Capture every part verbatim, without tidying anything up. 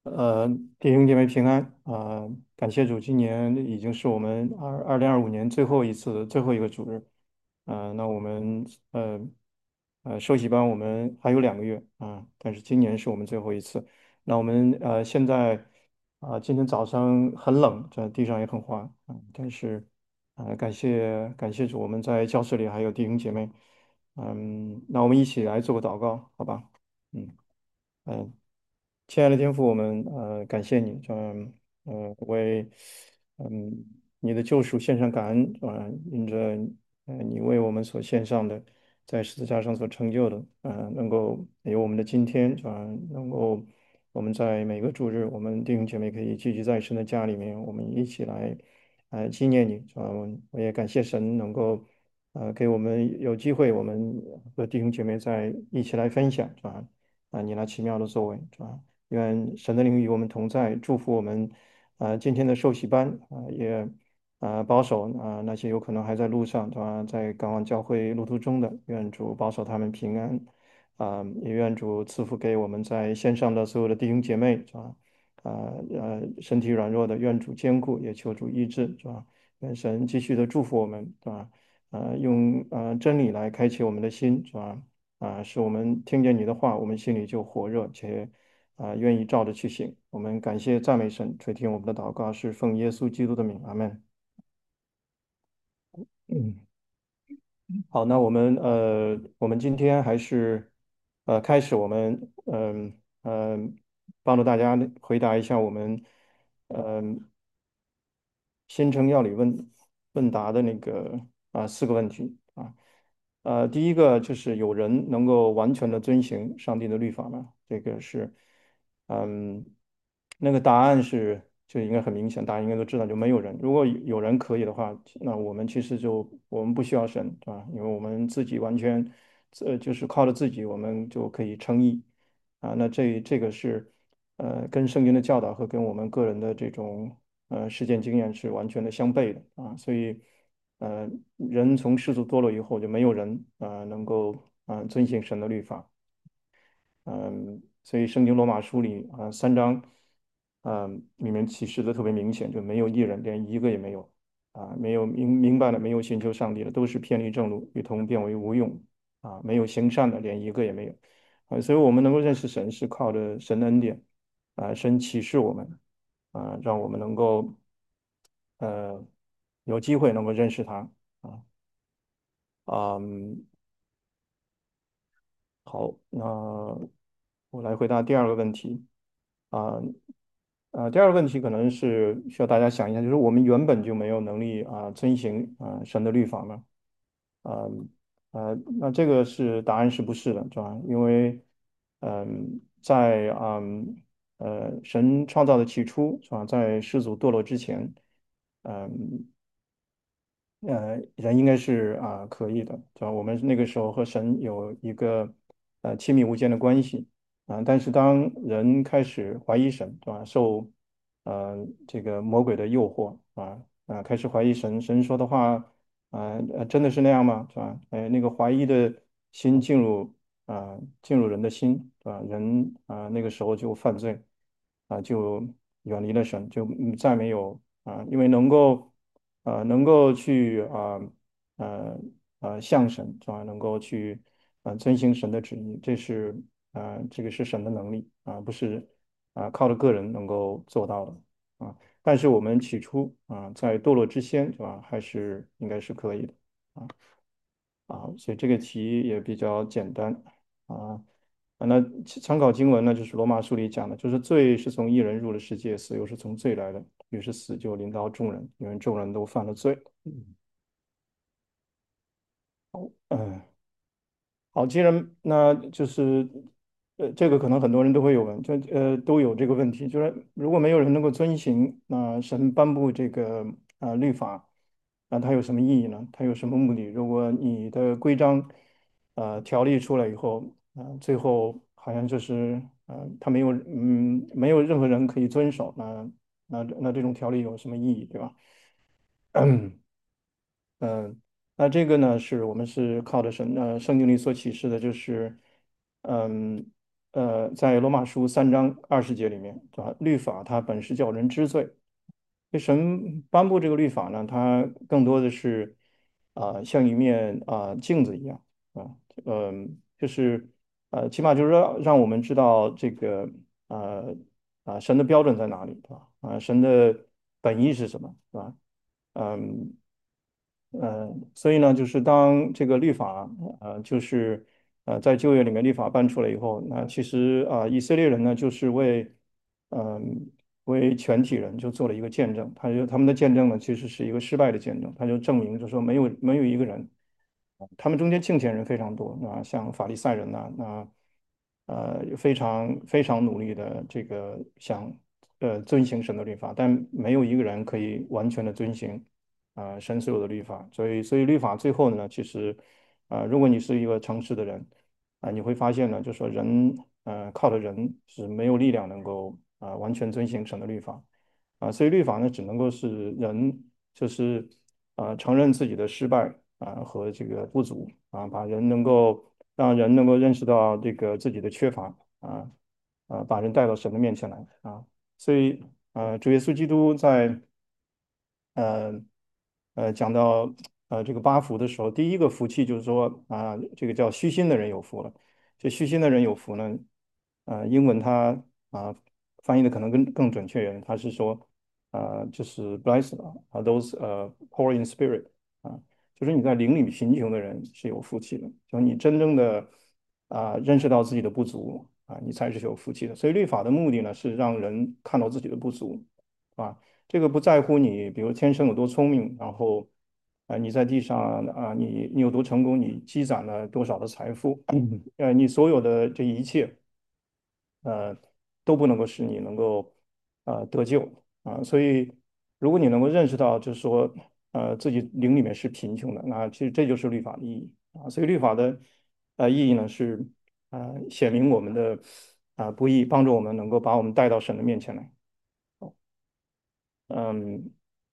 呃，弟兄姐妹平安啊、感谢主，今年已经是我们二二零二五年最后一次最后一个主日啊、那我们呃呃受洗班我们还有两个月啊、但是今年是我们最后一次。那我们呃现在啊、今天早上很冷，这地上也很滑啊、但是啊、感谢感谢主，我们在教室里还有弟兄姐妹。嗯，那我们一起来做个祷告，好吧？嗯。嗯，亲爱的天父，我们呃感谢你，嗯呃为嗯你的救赎献上感恩，啊、因着呃你为我们所献上的，在十字架上所成就的，啊、能够有我们的今天，啊、能够我们在每个主日，我们弟兄姐妹可以聚集在神的家里面，我们一起来呃纪念你，啊、我也感谢神能够呃给我们有机会，我们和弟兄姐妹在一起来分享，啊。啊，你那奇妙的作为，是吧？愿神的灵与我们同在，祝福我们，啊，今天的受洗班，啊，也，啊，保守啊那些有可能还在路上，是吧？在赶往教会路途中的，愿主保守他们平安，啊，也愿主赐福给我们在线上的所有的弟兄姐妹，是吧？啊呃，身体软弱的，愿主坚固，也求主医治，是吧？愿神继续的祝福我们，是吧？呃，用呃真理来开启我们的心，是吧？啊，使我们听见你的话，我们心里就火热，且啊愿意照着去行。我们感谢赞美神，垂听我们的祷告，是奉耶稣基督的名，阿门。嗯，好，那我们呃，我们今天还是呃开始我们嗯嗯、帮助大家回答一下我们嗯、新城药理问问答的那个啊、四个问题啊。呃，第一个就是有人能够完全的遵行上帝的律法吗？这个是，嗯，那个答案是就应该很明显，大家应该都知道，就没有人。如果有人可以的话，那我们其实就我们不需要神，对吧？因为我们自己完全，呃，就是靠着自己，我们就可以称义啊。那这这个是，呃，跟圣经的教导和跟我们个人的这种呃实践经验是完全的相悖的啊。所以，呃，人从世俗堕落以后，就没有人啊、呃能够啊、呃遵行神的律法。嗯，所以圣经罗马书里啊、三章，嗯，里面启示的特别明显，就没有一人，连一个也没有啊，没有明明白的，没有寻求上帝的，都是偏离正路，一同变为无用啊，没有行善的，连一个也没有啊。所以我们能够认识神，是靠着神的恩典啊，神启示我们啊，让我们能够呃有机会能够认识他啊。嗯，好，那我来回答第二个问题。啊，呃，第二个问题可能是需要大家想一下，就是我们原本就没有能力啊、遵行啊、神的律法吗？啊呃，那这个是答案是不是的，是吧？因为嗯，在嗯呃神创造的起初，是吧？在始祖堕落之前，嗯。呃，人应该是啊、可以的，对吧？我们那个时候和神有一个呃亲密无间的关系啊、但是当人开始怀疑神，对吧？受呃这个魔鬼的诱惑啊啊、开始怀疑神，神说的话啊呃真的是那样吗？是吧？哎，那个怀疑的心进入啊、进入人的心，对吧？人啊、那个时候就犯罪啊、就远离了神，就嗯再没有啊、因为能够。呃，能够去啊呃呃向神是吧？能够去呃遵行神的旨意，这是呃这个是神的能力啊、不是啊、靠着个人能够做到的啊。但是我们起初啊、在堕落之先是吧？还是应该是可以的啊啊，所以这个题也比较简单啊。啊那其参考经文呢，就是罗马书里讲的，就是罪是从一人入了世界，死又是从罪来的，于是死就临到众人，因为众人都犯了罪。嗯，好，既然那就是呃，这个可能很多人都会有问，就呃都有这个问题，就是如果没有人能够遵行，那神颁布这个啊、律法，那它有什么意义呢？它有什么目的？如果你的规章呃条例出来以后，啊、最后好像就是呃他没有嗯没有任何人可以遵守，那那那这种条例有什么意义，对吧？嗯，那这个呢，是我们是靠着神呃圣经里所启示的，就是嗯呃呃，在罗马书三章二十节里面，对吧？律法它本是叫人知罪。这神颁布这个律法呢，它更多的是啊、像一面啊、镜子一样啊，嗯、就是呃，起码就是让让我们知道这个呃啊、神的标准在哪里，对吧？啊、神的本意是什么，对吧？嗯。呃，所以呢，就是当这个律法，呃，就是呃，在旧约里面律法颁出来以后，那其实啊、以色列人呢，就是为嗯、为全体人就做了一个见证，他就他们的见证呢，其实是一个失败的见证，他就证明就说没有没有一个人。他们中间敬虔人非常多啊，像法利赛人呐、那呃非常非常努力的这个想呃遵行神的律法，但没有一个人可以完全的遵行啊、呃神所有的律法，所以所以律法最后呢，其实啊、呃如果你是一个诚实的人啊、你会发现呢，就说人呃靠的人是没有力量能够啊、完全遵行神的律法。啊，所以律法呢，只能够是人就是啊、承认自己的失败啊、和这个不足啊，把人能够让人能够认识到这个自己的缺乏啊啊，把人带到神的面前来啊。所以呃，主耶稣基督在呃呃讲到呃这个八福的时候，第一个福气就是说啊、这个叫虚心的人有福了。这虚心的人有福呢，呃，英文它啊、翻译的可能更更准确一点，它是说啊、就是 blessed 啊，those 呃 poor in spirit 啊，就是你在灵里贫穷的人是有福气的，就你真正的啊、认识到自己的不足啊，你才是有福气的。所以律法的目的呢，是让人看到自己的不足啊。这个不在乎你，比如天生有多聪明，然后啊、你在地上啊、你你有多成功，你积攒了多少的财富，呃，你所有的这一切，呃，都不能够使你能够呃得救啊、所以，如果你能够认识到，就是说，呃，自己灵里面是贫穷的，那其实这就是律法的意义啊。所以，律法的呃意义呢是啊、显明我们的啊、不义，帮助我们能够把我们带到神的面前来。嗯，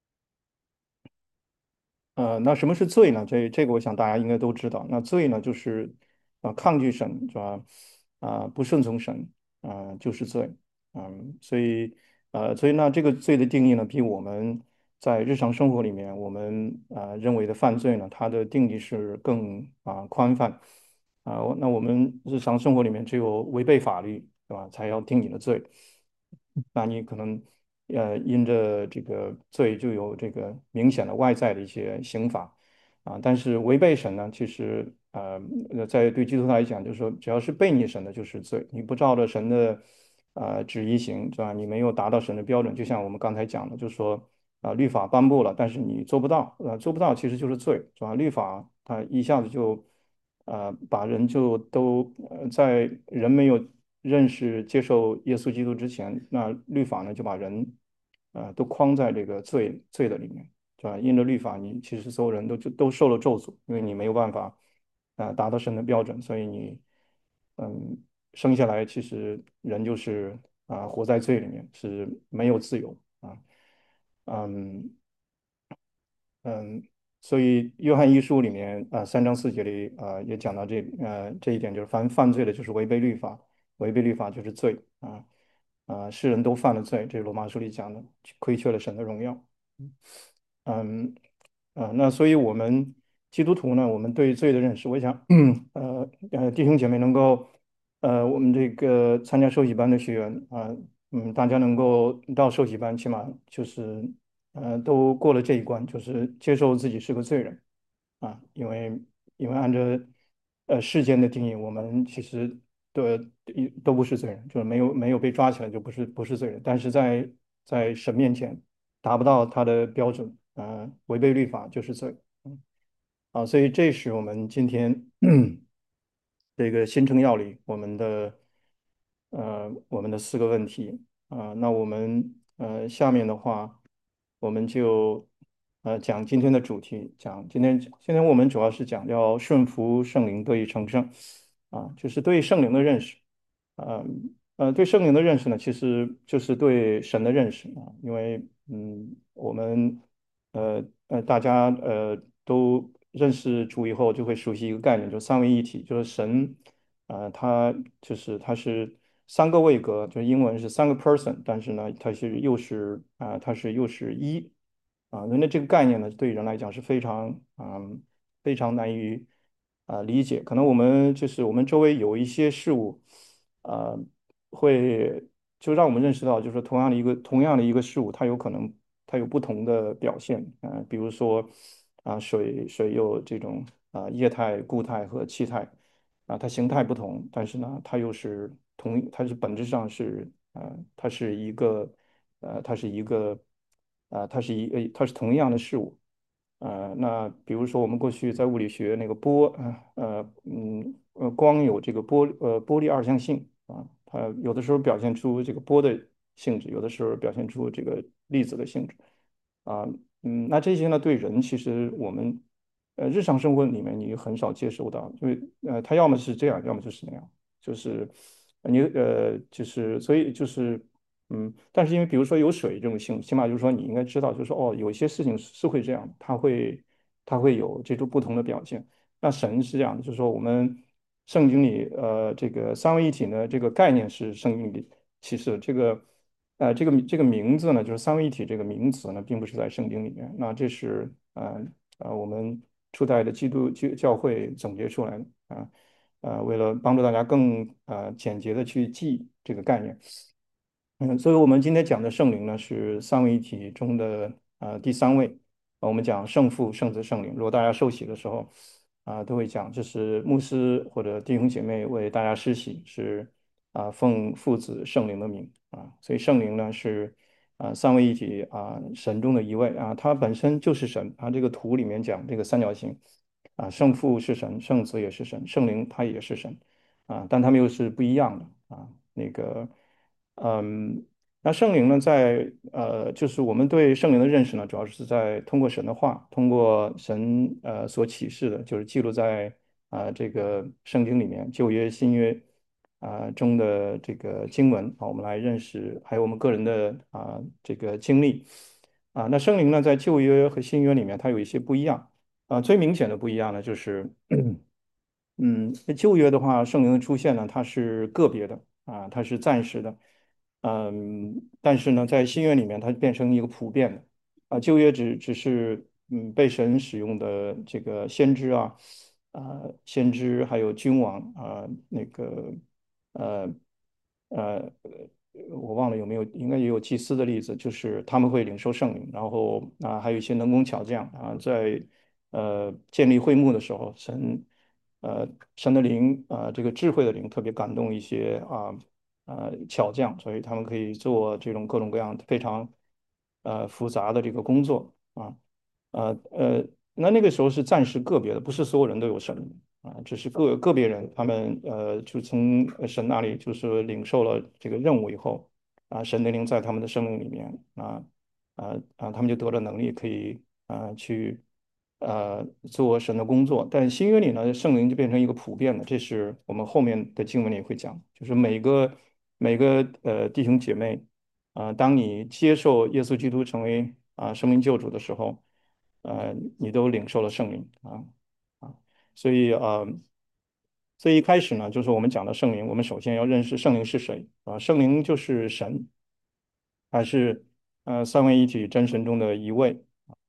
呃，那什么是罪呢？这这个我想大家应该都知道。那罪呢，就是啊、抗拒神，是吧？啊、不顺从神，啊、就是罪。嗯，所以呃，所以那这个罪的定义呢，比我们在日常生活里面我们啊、认为的犯罪呢，它的定义是更啊、宽泛。啊、那我们日常生活里面只有违背法律，对吧，才要定你的罪。那你可能呃因着这个罪就有这个明显的外在的一些刑罚啊，但是违背神呢，其实呃呃在对基督徒来讲，就是说只要是背逆神的，就是罪。你不照着神的呃旨意行，是吧？你没有达到神的标准，就像我们刚才讲的，就是说啊、律法颁布了，但是你做不到，呃做不到其实就是罪，是吧？律法它一下子就呃把人就都呃在人没有认识接受耶稣基督之前，那律法呢就把人呃都框在这个罪罪的里面，是吧？因着律法，你其实所有人都就都受了咒诅，因为你没有办法啊、呃达到神的标准，所以你嗯生下来其实人就是啊、活在罪里面，是没有自由啊。嗯，嗯，所以约翰一书里面啊、三章四节里啊、也讲到这呃这一点，就是凡犯罪的，就是违背律法，违背律法就是罪啊啊、世人都犯了罪，这是罗马书里讲的，亏缺了神的荣耀。嗯啊、那所以我们基督徒呢，我们对罪的认识，我想，嗯呃呃，弟兄姐妹能够呃，我们这个参加受洗班的学员啊、嗯，大家能够到受洗班，起码就是呃，都过了这一关，就是接受自己是个罪人啊，因为因为按照呃世间的定义，我们其实都都不是罪人，就是没有没有被抓起来就不是不是罪人，但是在在神面前达不到他的标准，呃，违背律法就是罪。嗯啊，所以这是我们今天这个新城药理我们的呃我们的四个问题啊、那我们呃下面的话，我们就呃讲今天的主题，讲今天今天我们主要是讲要顺服圣灵得以成圣啊，就是对圣灵的认识。呃呃，对圣灵的认识呢，其实就是对神的认识啊，因为嗯，我们呃呃大家呃都认识主以后，就会熟悉一个概念，就是三位一体，就是神。呃，他就是他是三个位格，就是英文是三个 person，但是呢，它是又是啊、它是又是一啊，那这个概念呢，对人来讲是非常嗯非常难以啊、理解。可能我们就是我们周围有一些事物，呃，会就让我们认识到，就是说同样的一个同样的一个事物，它有可能它有不同的表现。啊、比如说啊、水水有这种啊、液态、固态和气态。啊，它形态不同，但是呢，它又是同，它是本质上是，呃，它是一个，呃，它是一个，呃，它是一，呃，它是同样的事物。呃，那比如说我们过去在物理学那个波，呃，呃嗯，呃，光有这个波，呃，波粒二象性啊，它有的时候表现出这个波的性质，有的时候表现出这个粒子的性质。啊，嗯，那这些呢，对人其实我们呃日常生活里面你很少接受到，因为呃，它要么是这样，要么就是那样，就是呃你呃就是所以就是嗯，但是因为比如说有水这种性，起码就是说你应该知道，就是说哦，有一些事情是是会这样，它会它会有这种不同的表现。那神是这样的，就是说我们圣经里呃这个三位一体呢这个概念是圣经里其实这个呃这个这个名字呢就是三位一体这个名词呢并不是在圣经里面，那这是呃呃我们初代的基督教教会总结出来的啊。呃，为了帮助大家更呃简洁的去记这个概念。嗯，所以我们今天讲的圣灵呢，是三位一体中的呃第三位。呃我们讲圣父、圣子、圣灵。如果大家受洗的时候啊、都会讲，这是牧师或者弟兄姐妹为大家施洗，是啊、奉父子圣灵的名啊。所以圣灵呢是啊、三位一体啊、神中的一位啊，它本身就是神啊。这个图里面讲这个三角形啊，圣父是神，圣子也是神，圣灵它也是神啊，但他们又是不一样的啊。那个。嗯，那圣灵呢，在呃，就是我们对圣灵的认识呢，主要是在通过神的话，通过神呃所启示的，就是记录在啊、这个圣经里面，旧约、新约啊、中的这个经文啊，我们来认识，还有我们个人的啊、这个经历啊。那圣灵呢，在旧约和新约里面，它有一些不一样啊。最明显的不一样呢，就是嗯，旧约的话，圣灵的出现呢，它是个别的啊，它是暂时的。嗯，但是呢，在新约里面，它变成一个普遍的啊。旧约只只是嗯被神使用的这个先知啊，啊、先知还有君王啊、那个呃呃，我忘了有没有，应该也有祭司的例子，就是他们会领受圣灵，然后啊、还有一些能工巧匠啊，在呃建立会幕的时候，神呃神的灵啊、这个智慧的灵特别感动一些啊。呃巧匠，所以他们可以做这种各种各样非常呃复杂的这个工作啊。呃呃，那那个时候是暂时个别的，不是所有人都有神啊，只是个个别人，他们呃就从呃神那里就是领受了这个任务以后啊，神的灵在他们的生命里面啊啊啊，他们就得了能力，可以啊去呃做神的工作。但新约里呢，圣灵就变成一个普遍的，这是我们后面的经文里会讲，就是每个每个呃弟兄姐妹啊、当你接受耶稣基督成为啊、生命救主的时候。呃，你都领受了圣灵啊啊，所以呃，所以一开始呢，就是我们讲的圣灵，我们首先要认识圣灵是谁啊？圣灵就是神，还是呃三位一体真神中的一位。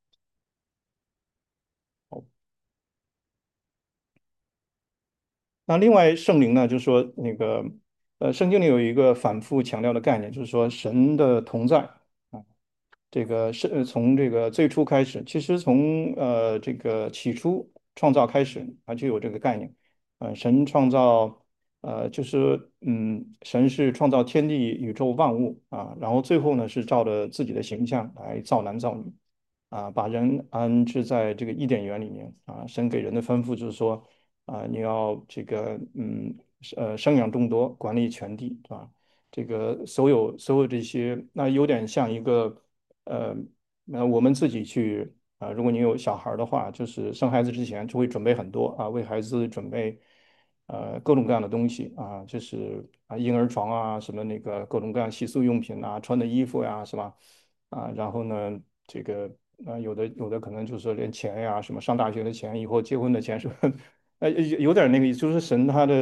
那另外圣灵呢，就是说那个呃，圣经里有一个反复强调的概念，就是说神的同在。啊。这个是呃从这个最初开始，其实从呃这个起初创造开始，它就有这个概念。呃，神创造，呃，就是嗯，神是创造天地宇宙万物啊，然后最后呢是照着自己的形象来造男造女啊，把人安置在这个伊甸园里面啊。神给人的吩咐就是说啊，你要这个嗯呃生养众多，管理全地，对吧？这个所有所有这些，那有点像一个呃，那我们自己去啊、如果你有小孩儿的话，就是生孩子之前就会准备很多啊，为孩子准备呃各种各样的东西啊，就是啊婴儿床啊，什么那个各种各样洗漱用品啊，穿的衣服呀，是吧？啊，然后呢，这个啊有的有的可能就是说连钱呀，什么上大学的钱，以后结婚的钱是吧？呃有有点那个意思，就是神他的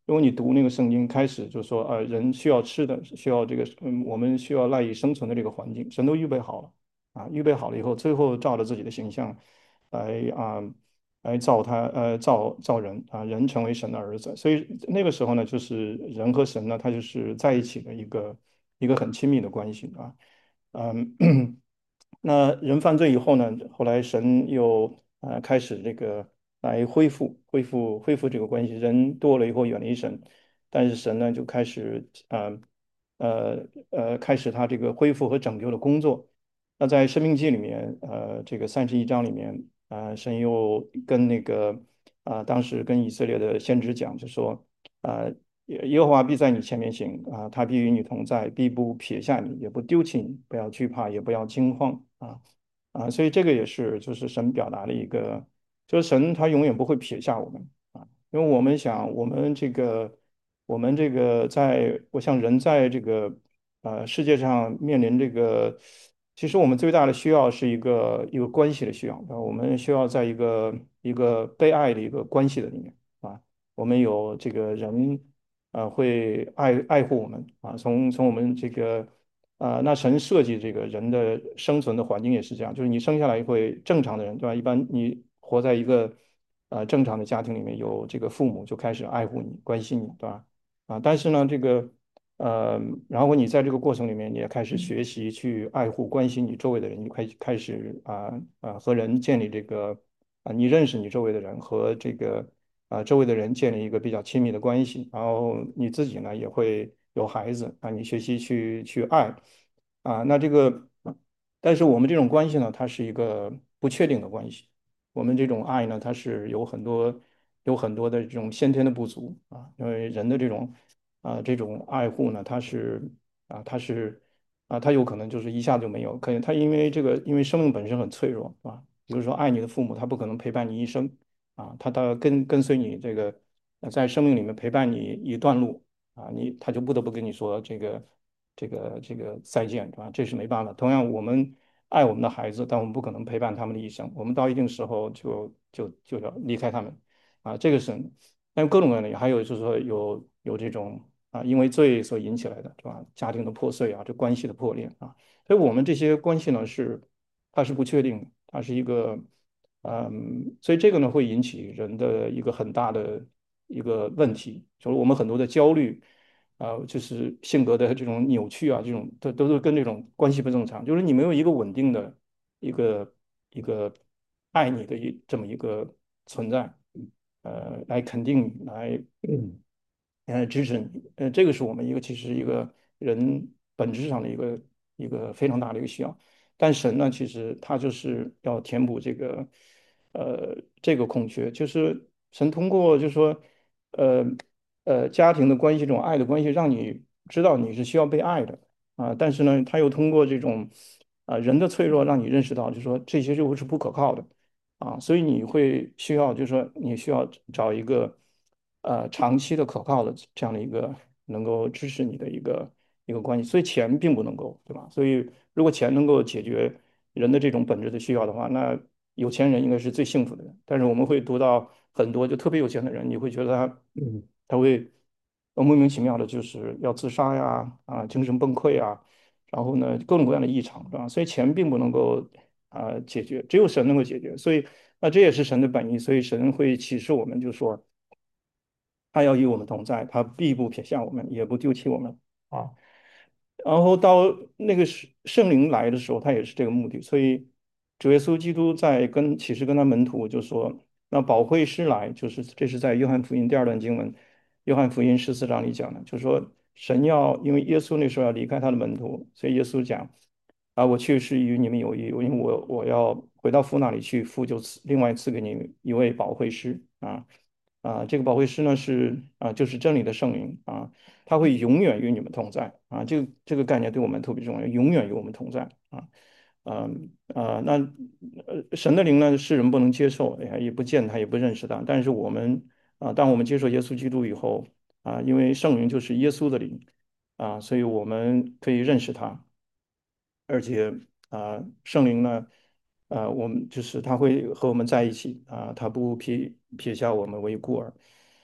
如果你读那个圣经，开始就说，呃，人需要吃的，需要这个，嗯，我们需要赖以生存的这个环境，神都预备好了啊，预备好了以后，最后照着自己的形象来啊，来造他，呃，造造人啊，人成为神的儿子。所以那个时候呢，就是人和神呢，他就是在一起的一个一个很亲密的关系啊。嗯，那人犯罪以后呢，后来神又呃开始这个来恢复、恢复、恢复这个关系。人多了以后远离神，但是神呢就开始呃呃呃开始他这个恢复和拯救的工作。那在《生命记》里面，呃，这个三十一章里面，啊、神又跟那个啊、当时跟以色列的先知讲，就说。啊。耶耶和华必在你前面行啊，他必与你同在，必不撇下你，也不丢弃你，不要惧怕，也不要惊慌啊啊！所以这个也是就是神表达的一个，就是神他永远不会撇下我们啊，因为我们想我们这个我们这个在，我想人在这个呃世界上面临这个，其实我们最大的需要是一个一个关系的需要啊，我们需要在一个一个被爱的一个关系的里面啊。我们有这个人，呃，会爱爱护我们啊。从从我们这个，啊，那神设计这个人的生存的环境也是这样，就是你生下来会正常的人，对吧？一般你活在一个呃正常的家庭里面，有这个父母就开始爱护你、关心你，对吧？啊，但是呢，这个呃，然后你在这个过程里面，你也开始学习去爱护、关心你周围的人，你开开始啊啊、和人建立这个啊、你认识你周围的人和这个。啊，周围的人建立一个比较亲密的关系，然后你自己呢也会有孩子啊，你学习去去爱啊，那这个，但是我们这种关系呢，它是一个不确定的关系，我们这种爱呢，它是有很多有很多的这种先天的不足啊，因为人的这种啊这种爱护呢，它是啊它是啊它有可能就是一下就没有，可能它因为这个因为生命本身很脆弱啊，比如说爱你的父母，他不可能陪伴你一生。啊，他到跟跟随你这个，呃在生命里面陪伴你一段路啊，你他就不得不跟你说这个这个这个再见，对吧？这是没办法。同样，我们爱我们的孩子，但我们不可能陪伴他们的一生，我们到一定时候就就就要离开他们啊，这个是。但各种各样的，还有就是说有有这种啊，因为罪所引起来的，对吧？家庭的破碎啊，这关系的破裂啊，所以我们这些关系呢是它是不确定的，它是一个。嗯，所以这个呢会引起人的一个很大的一个问题，就是我们很多的焦虑，啊、就是性格的这种扭曲啊，这种都都是跟这种关系不正常，就是你没有一个稳定的一个一个爱你的一这么一个存在，呃，来肯定你，来嗯呃支持你，呃，这个是我们一个其实一个人本质上的一个一个非常大的一个需要。但神呢，其实他就是要填补这个，呃，这个空缺，就是神通过，就是说，呃呃，家庭的关系，这种爱的关系，让你知道你是需要被爱的啊。但是呢，他又通过这种啊人的脆弱，让你认识到，就是说这些就是不可靠的啊。所以你会需要，就是说你需要找一个呃长期的可靠的这样的一个能够支持你的一个一个关系。所以钱并不能够，对吧？所以如果钱能够解决人的这种本质的需要的话，那有钱人应该是最幸福的人。但是我们会读到很多就特别有钱的人，你会觉得他，嗯，他会呃莫名其妙的就是要自杀呀，啊，精神崩溃啊，然后呢，各种各样的异常，是吧？所以钱并不能够啊、解决，只有神能够解决。所以那这也是神的本意，所以神会启示我们，就说他要与我们同在，他必不撇下我们，也不丢弃我们啊。然后到那个圣圣灵来的时候，他也是这个目的。所以主耶稣基督在跟其实跟他门徒就说，那保惠师来，就是这是在约翰福音第二段经文，约翰福音十四章里讲的，就是说神要因为耶稣那时候要离开他的门徒，所以耶稣讲啊，我去是与你们有益，因为我我要回到父那里去，父就赐另外赐给你一位保惠师啊。啊，这个保惠师呢是啊，就是真理的圣灵啊，他会永远与你们同在啊，这个这个概念对我们特别重要，永远与我们同在啊。嗯呃，那呃，神的灵呢，世人不能接受，也也不见他，也不认识他。但是我们啊，当我们接受耶稣基督以后啊，因为圣灵就是耶稣的灵啊，所以我们可以认识他，而且啊，圣灵呢，啊，我们就是他会和我们在一起啊，他不撇撇下我们为孤儿。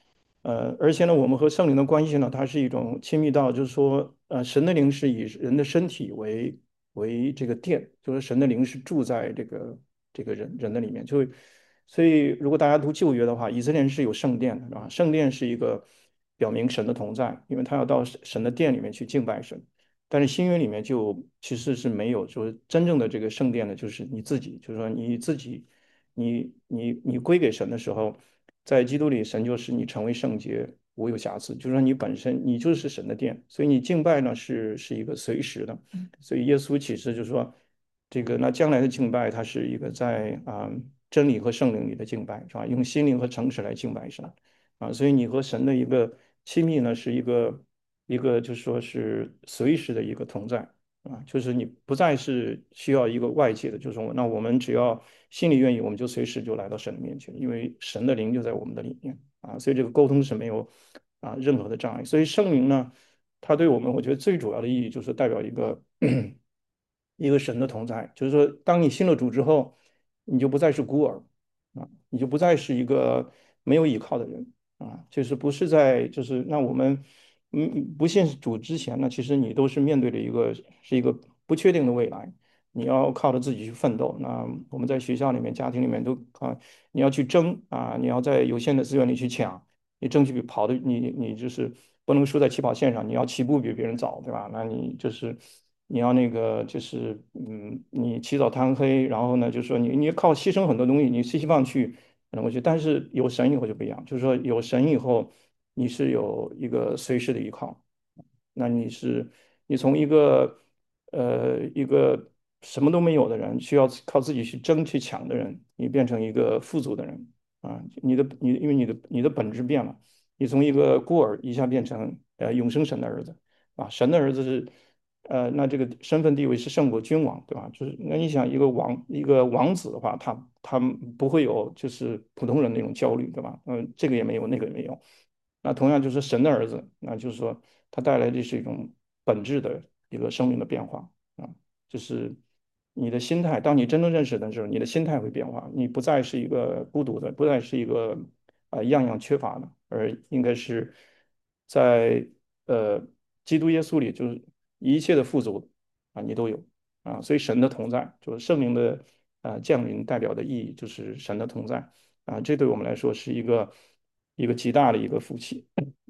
呃，而且呢，我们和圣灵的关系呢，它是一种亲密到，就是说，呃，神的灵是以人的身体为为这个殿，就是神的灵是住在这个这个人人的里面。就所以，如果大家读旧约的话，以色列人是有圣殿的，啊，圣殿是一个表明神的同在，因为他要到神神的殿里面去敬拜神。但是新约里面就其实是没有，就是真正的这个圣殿的，就是你自己，就是说你自己，你你你归给神的时候。在基督里，神就使你成为圣洁，无有瑕疵。就是说，你本身你就是神的殿，所以你敬拜呢是是一个随时的。所以耶稣启示就是说，这个那将来的敬拜，它是一个在啊、真理和圣灵里的敬拜，是吧？用心灵和诚实来敬拜神啊。所以你和神的一个亲密呢，是一个一个就是说是随时的一个同在。啊，就是你不再是需要一个外界的，就是说，那我们只要心里愿意，我们就随时就来到神的面前，因为神的灵就在我们的里面啊，所以这个沟通是没有啊任何的障碍。所以圣灵呢，它对我们，我觉得最主要的意义就是代表一个一个神的同在，就是说，当你信了主之后，你就不再是孤儿啊，你就不再是一个没有依靠的人啊，就是不是在就是那我们嗯不信主之前呢，其实你都是面对着一个是一个不确定的未来，你要靠着自己去奋斗。那我们在学校里面、家庭里面都啊，你要去争啊，你要在有限的资源里去抢，你争取比跑的你你就是不能输在起跑线上，你要起步比别人早，对吧？那你就是你要那个就是嗯，你起早贪黑，然后呢，就是说你你靠牺牲很多东西，你希望去能够去，但是有神以后就不一样，就是说有神以后，你是有一个随时的依靠。那你是你从一个呃一个什么都没有的人，需要靠自己去争去抢的人，你变成一个富足的人啊，你的你因为你的你的本质变了，你从一个孤儿一下变成呃永生神的儿子啊，神的儿子是呃那这个身份地位是胜过君王，对吧？就是那你想一个王一个王子的话，他他不会有就是普通人那种焦虑，对吧？嗯，这个也没有，那个也没有。那同样就是神的儿子，那就是说他带来的是一种本质的一个生命的变化啊，就是你的心态，当你真正认识的时候，你的心态会变化，你不再是一个孤独的，不再是一个啊、呃样样缺乏的，而应该是在呃基督耶稣里，就是一切的富足啊，你都有啊，所以神的同在，就是圣灵的啊降临代表的意义，就是神的同在。啊，这对我们来说是一个一个极大的一个福气。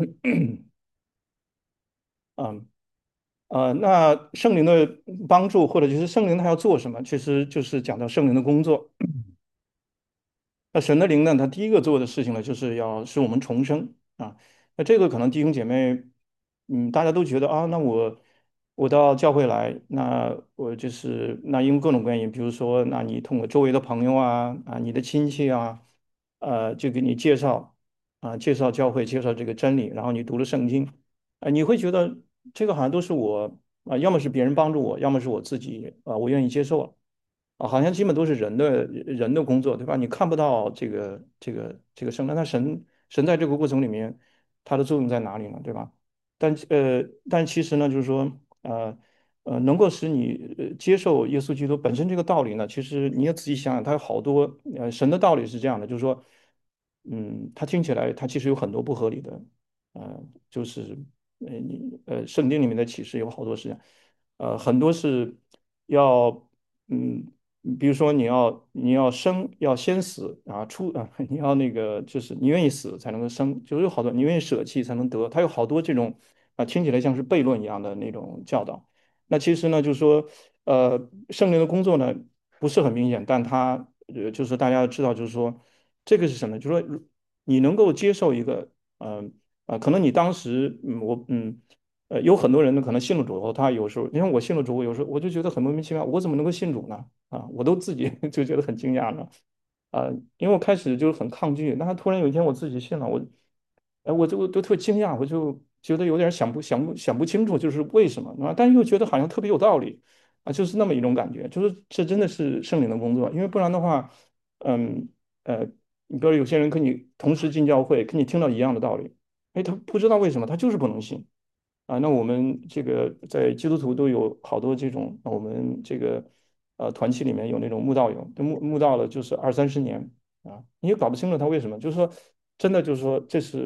嗯，呃，那圣灵的帮助，或者就是圣灵他要做什么，其实就是讲到圣灵的工作。那神的灵呢，他第一个做的事情呢，就是要使我们重生啊。那这个可能弟兄姐妹，嗯，大家都觉得啊，那我我到教会来，那我就是那因为各种原因，比如说，那你通过周围的朋友啊啊，你的亲戚啊，呃，就给你介绍啊，介绍教会，介绍这个真理，然后你读了圣经，啊，你会觉得这个好像都是我啊，要么是别人帮助我，要么是我自己啊，我愿意接受了。啊，好像基本都是人的人的工作，对吧？你看不到这个这个这个神，那他神神在这个过程里面，它的作用在哪里呢？对吧？但呃，但其实呢，就是说，呃呃，能够使你呃接受耶稣基督本身这个道理呢，其实你也仔细想想，它有好多呃神的道理是这样的，就是说，嗯，它听起来它其实有很多不合理的，呃，就是呃你呃圣经里面的启示有好多是这样，呃，很多是要。嗯，比如说你要你要生要先死啊，出啊，你要那个就是你愿意死才能够生，就是有好多你愿意舍弃才能得，它有好多这种啊听起来像是悖论一样的那种教导。那其实呢，就是说呃圣灵的工作呢不是很明显，但它呃就是大家要知道，就是说这个是什么？就是说你能够接受一个嗯啊、呃可能你当时嗯我嗯。呃，有很多人呢，可能信了主后，他有时候，你看我信了主，我有时候我就觉得很莫名其妙，我怎么能够信主呢？啊，我都自己就觉得很惊讶呢。啊，因为我开始就是很抗拒，那突然有一天我自己信了，我，哎，我就都特别惊讶，我就觉得有点想不想不想不清楚，就是为什么啊？但是又觉得好像特别有道理啊，就是那么一种感觉，就是这真的是圣灵的工作，因为不然的话，嗯呃，你比如有些人跟你同时进教会，跟你听到一样的道理，哎，他不知道为什么，他就是不能信。啊，那我们这个在基督徒都有好多这种，我们这个呃团契里面有那种慕道友，慕慕道了就是二三十年啊，你也搞不清楚他为什么，就是说真的就是说这是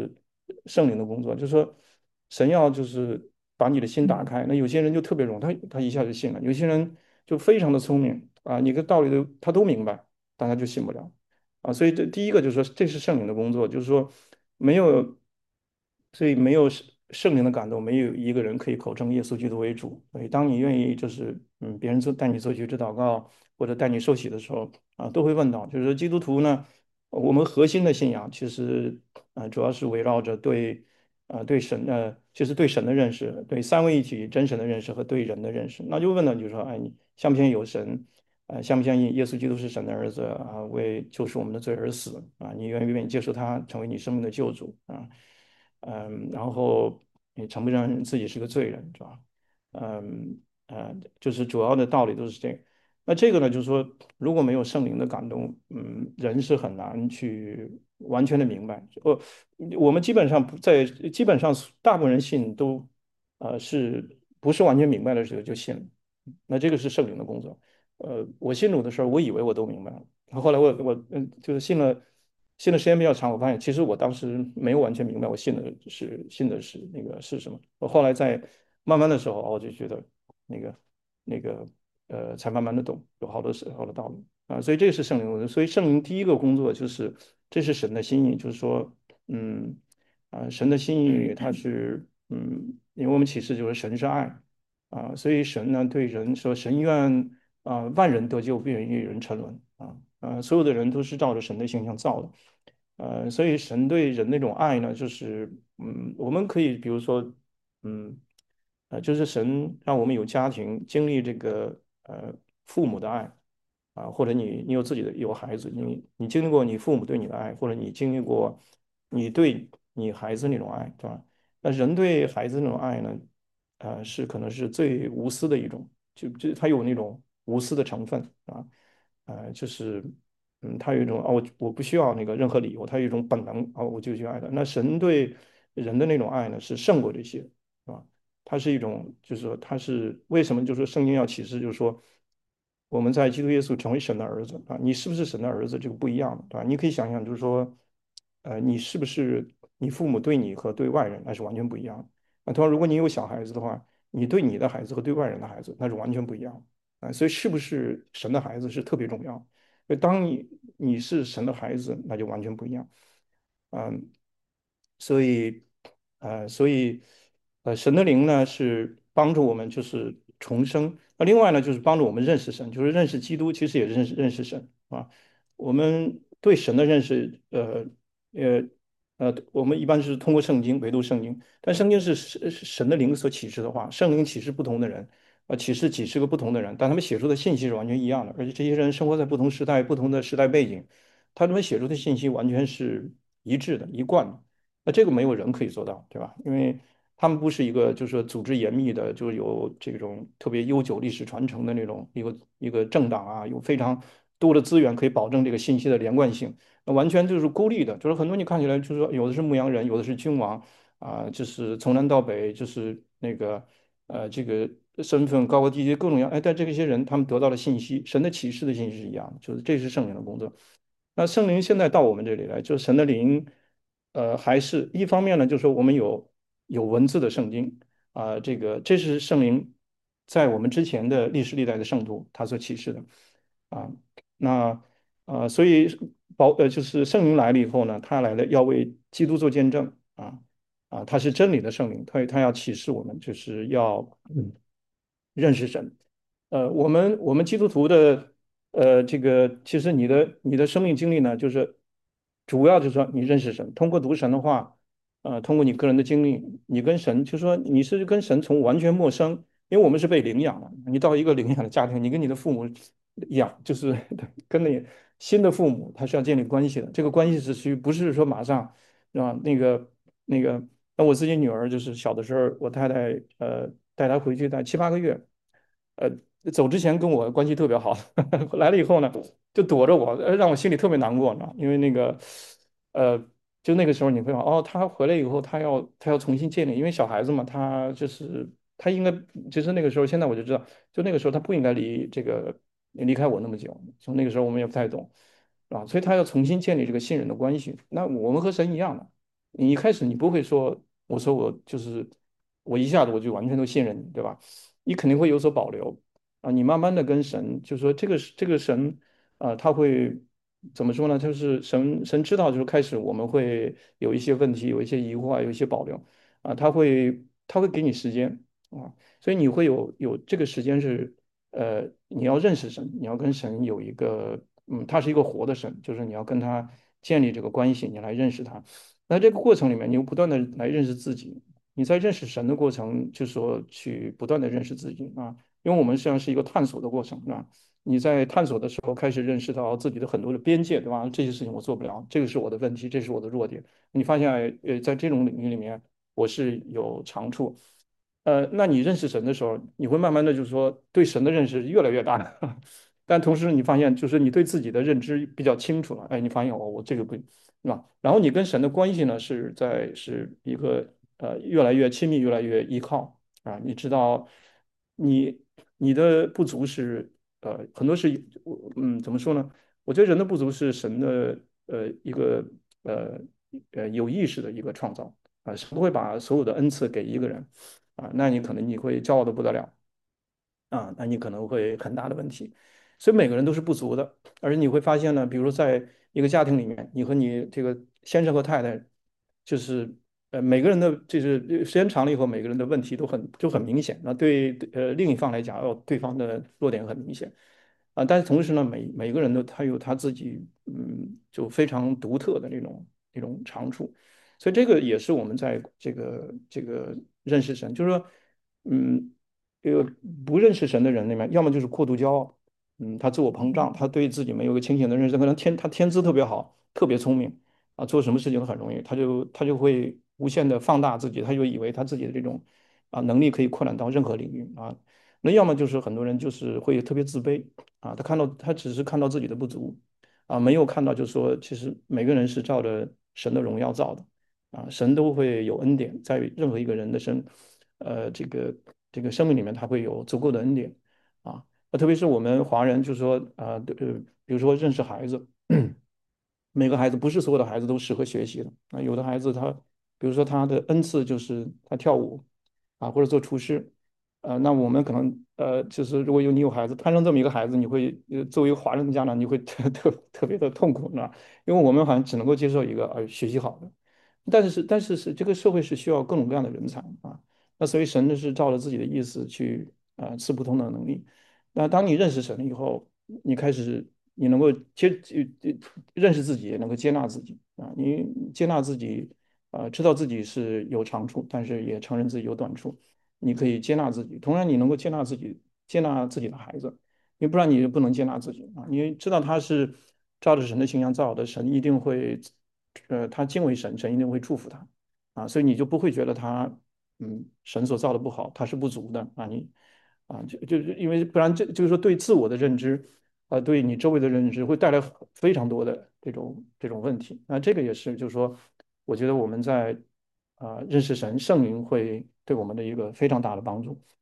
圣灵的工作，就是说神要就是把你的心打开。那有些人就特别容易，他他一下就信了；有些人就非常的聪明啊，你个道理都他都明白，但他就信不了啊。所以这第一个就是说，这是圣灵的工作，就是说没有，所以没有圣圣灵的感动，没有一个人可以口称耶稣基督为主。所以当你愿意就是嗯，别人做带你做局之祷告，或者带你受洗的时候啊，都会问到，就是说基督徒呢。我们核心的信仰其实呃主要是围绕着对呃对神呃就是对神的认识，对三位一体真神的认识和对人的认识。那就问了，就是说，哎，你相不相信有神？呃，相不相信耶稣基督是神的儿子啊？为救赎我们的罪而死啊？你愿不愿意接受他成为你生命的救主啊？嗯，然后你承不承认自己是个罪人，是吧？嗯呃，就是主要的道理都是这个。那这个呢，就是说，如果没有圣灵的感动，嗯，人是很难去完全的明白。呃，我们基本上不在，基本上大部分人信都，呃，是不是完全明白的时候就信了？那这个是圣灵的工作。呃，我信主的时候，我以为我都明白了，后来我我嗯，就是信了，信的时间比较长，我发现其实我当时没有完全明白我信的是信的是那个是什么。我后来在慢慢的时候，哦我就觉得那个那个呃，才慢慢的懂有好多时候的道理啊。所以这个是圣灵的工作。所以圣灵第一个工作就是这是神的心意，就是说嗯啊，神的心意它是嗯，因为我们启示就是神是爱。啊，所以神呢对人说，神愿啊万人得救，不愿意人沉沦啊啊，所有的人都是照着神的形象造的。呃，所以神对人那种爱呢，就是嗯，我们可以比如说嗯呃，就是神让我们有家庭经历这个呃父母的爱啊，或者你你有自己的有孩子，你你经历过你父母对你的爱，或者你经历过你对你孩子那种爱，对吧？那人对孩子那种爱呢？呃，是可能是最无私的一种，就就它有那种无私的成分啊，呃，就是嗯，它有一种啊，我我不需要那个任何理由，它有一种本能啊，我就去爱他。那神对人的那种爱呢，是胜过这些，啊，它是一种，就是说它是为什么？就是说圣经要启示，就是说我们在基督耶稣成为神的儿子啊，你是不是神的儿子，这个不一样的，对吧？你可以想想，就是说，呃，你是不是你父母对你和对外人那是完全不一样的。那同样，如果你有小孩子的话，你对你的孩子和对外人的孩子那是完全不一样的啊。所以，是不是神的孩子是特别重要。当你你是神的孩子，那就完全不一样。嗯，所以，呃，所以，呃，神的灵呢是帮助我们就是重生。那另外呢，就是帮助我们认识神，就是认识基督，其实也认识认识神啊。我们对神的认识，呃呃呃，我们一般是通过圣经，唯独圣经。但圣经是神神的灵所启示的话，圣灵启示不同的人，呃，启示几十个不同的人，但他们写出的信息是完全一样的，而且这些人生活在不同时代、不同的时代背景，他们写出的信息完全是一致的、一贯的。那这个没有人可以做到，对吧？因为他们不是一个就是说组织严密的，就是有这种特别悠久历史传承的那种一个一个政党啊，有非常多的资源可以保证这个信息的连贯性。那完全就是孤立的，就是很多你看起来就是说有的是牧羊人，有的是君王啊、就是从南到北，就是那个呃这个身份高高低低各种样，哎，但这些人他们得到的信息，神的启示的信息是一样的，就是这是圣灵的工作。那圣灵现在到我们这里来，就是神的灵，呃，还是一方面呢，就是说我们有有文字的圣经啊、这个这是圣灵在我们之前的历史历代的圣徒他所启示的啊。那呃，所以保呃就是圣灵来了以后呢，他来了要为基督做见证啊啊，他是真理的圣灵，他他要启示我们，就是要嗯认识神。呃，我们我们基督徒的呃，这个其实你的你的生命经历呢，就是主要就是说你认识神，通过读神的话，呃，通过你个人的经历，你跟神，就说你是跟神从完全陌生，因为我们是被领养的，你到一个领养的家庭，你跟你的父母养，就是跟你新的父母，他是要建立关系的，这个关系是需不是说马上啊那个那个，那我自己女儿就是小的时候，我太太呃带她回去带七八个月。呃，走之前跟我关系特别好，来了以后呢，就躲着我，呃让我心里特别难过，你知道，因为那个，呃，就那个时候你会想，哦，他回来以后，他要他要重新建立，因为小孩子嘛，他就是他应该，其实那个时候，现在我就知道，就那个时候他不应该离这个离开我那么久，从那个时候我们也不太懂，啊，所以他要重新建立这个信任的关系。那我们和神一样的。 你一开始你不会说，我说我就是我一下子我就完全都信任你，对吧？你肯定会有所保留啊。你慢慢的跟神，就说这个这个神啊，他会怎么说呢？就是神神知道，就是开始我们会有一些问题，有一些疑惑啊，有一些保留啊，他会他会给你时间啊，所以你会有有这个时间是呃，你要认识神，你要跟神有一个嗯，他是一个活的神，就是你要跟他建立这个关系，你来认识他。那这个过程里面，你又不断的来认识自己。你在认识神的过程，就是说去不断的认识自己啊，因为我们实际上是一个探索的过程啊。你在探索的时候，开始认识到自己的很多的边界，对吧？这些事情我做不了，这个是我的问题，这是我的弱点。你发现，呃，在这种领域里面，我是有长处。呃，那你认识神的时候，你会慢慢的就是说对神的认识越来越大的，但同时你发现就是你对自己的认知比较清楚了，哎，你发现哦，我这个不，是吧？然后你跟神的关系呢是在是一个呃越来越亲密，越来越依靠啊，你知道你你的不足是呃很多是嗯怎么说呢？我觉得人的不足是神的呃一个呃呃有意识的一个创造啊，神不会把所有的恩赐给一个人。啊，那你可能你会骄傲的不得了啊，那你可能会很大的问题。所以每个人都是不足的，而且你会发现呢，比如说在一个家庭里面，你和你这个先生和太太，就是呃每个人的就是呃时间长了以后，每个人的问题都很就很明显。那对呃另一方来讲，哦，对方的弱点很明显啊，但是同时呢，每每个人都他有他自己嗯就非常独特的那种那种长处。所以这个也是我们在这个这个认识神，就是说，嗯，这个不认识神的人里面，要么就是过度骄傲，嗯，他自我膨胀，他对自己没有个清醒的认识，可能天他天资特别好，特别聪明啊，做什么事情都很容易，他就他就会无限的放大自己，他就以为他自己的这种啊能力可以扩展到任何领域啊。那要么就是很多人就是会特别自卑啊，他看到他只是看到自己的不足啊，没有看到就是说，其实每个人是照着神的荣耀造的。啊，神都会有恩典，在任何一个人的生，呃，这个这个生命里面，他会有足够的恩典啊。那特别是我们华人，就是说，啊，呃，比如说认识孩子，每个孩子不是所有的孩子都适合学习的啊，有的孩子他，比如说他的恩赐就是他跳舞啊，或者做厨师，呃，那我们可能呃，就是如果有你有孩子，摊上这么一个孩子，你会呃作为一个华人的家长，你会特特特别的痛苦，呢，因为我们好像只能够接受一个呃学习好的。但是但是是这个社会是需要各种各样的人才啊，那所以神呢是照着自己的意思去啊、呃赐不同的能力。那当你认识神了以后，你开始你能够接呃认识自己，也能够接纳自己啊，你接纳自己啊、知道自己是有长处，但是也承认自己有短处，你可以接纳自己，同样你能够接纳自己，接纳自己的孩子，因为不然你就不能接纳自己啊，你知道他是照着神的形象造的，神一定会。呃，他敬畏神，神一定会祝福他啊，所以你就不会觉得他，嗯，神所造的不好，他是不足的啊，你啊，就就是因为不然这就是说对自我的认知啊，对你周围的认知会带来非常多的这种这种问题。那这个也是，就是说，我觉得我们在啊认识神，圣灵会对我们的一个非常大的帮助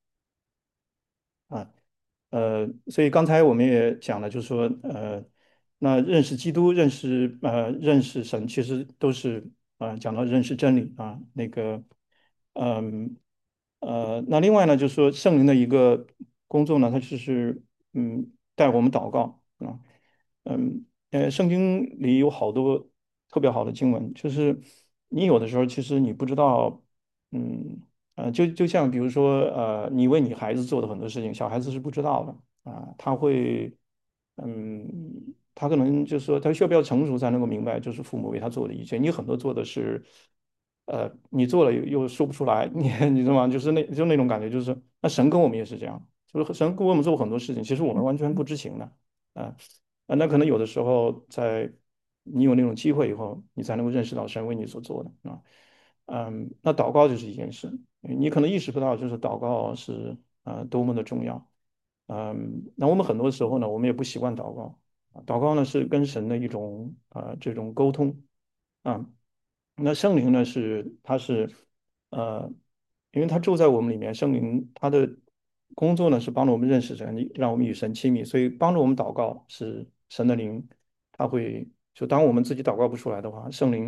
啊。呃，所以刚才我们也讲了，就是说，呃，那认识基督、认识呃认识神，其实都是啊、呃讲到认识真理啊，那个，嗯呃，那另外呢，就是说圣灵的一个工作呢，它就是嗯带我们祷告啊，嗯呃，圣经里有好多特别好的经文，就是你有的时候其实你不知道，嗯。呃，就就像比如说，呃，你为你孩子做的很多事情，小孩子是不知道的啊，他会，嗯，他可能就是说，他需要比较成熟才能够明白，就是父母为他做的一切。你很多做的是，呃，你做了又又说不出来，你你知道吗？就是那就那种感觉，就是那神跟我们也是这样，就是神跟我们做过很多事情，其实我们完全不知情的，啊啊，那可能有的时候在你有那种机会以后，你才能够认识到神为你所做的啊。嗯，那祷告就是一件事，你可能意识不到，就是祷告是啊、呃多么的重要。嗯，那我们很多时候呢，我们也不习惯祷告啊，祷告呢是跟神的一种啊、呃这种沟通啊。那圣灵呢是它是呃，因为它住在我们里面，圣灵它的工作呢是帮助我们认识神，让我们与神亲密，所以帮助我们祷告是神的灵，它会就当我们自己祷告不出来的话，圣灵。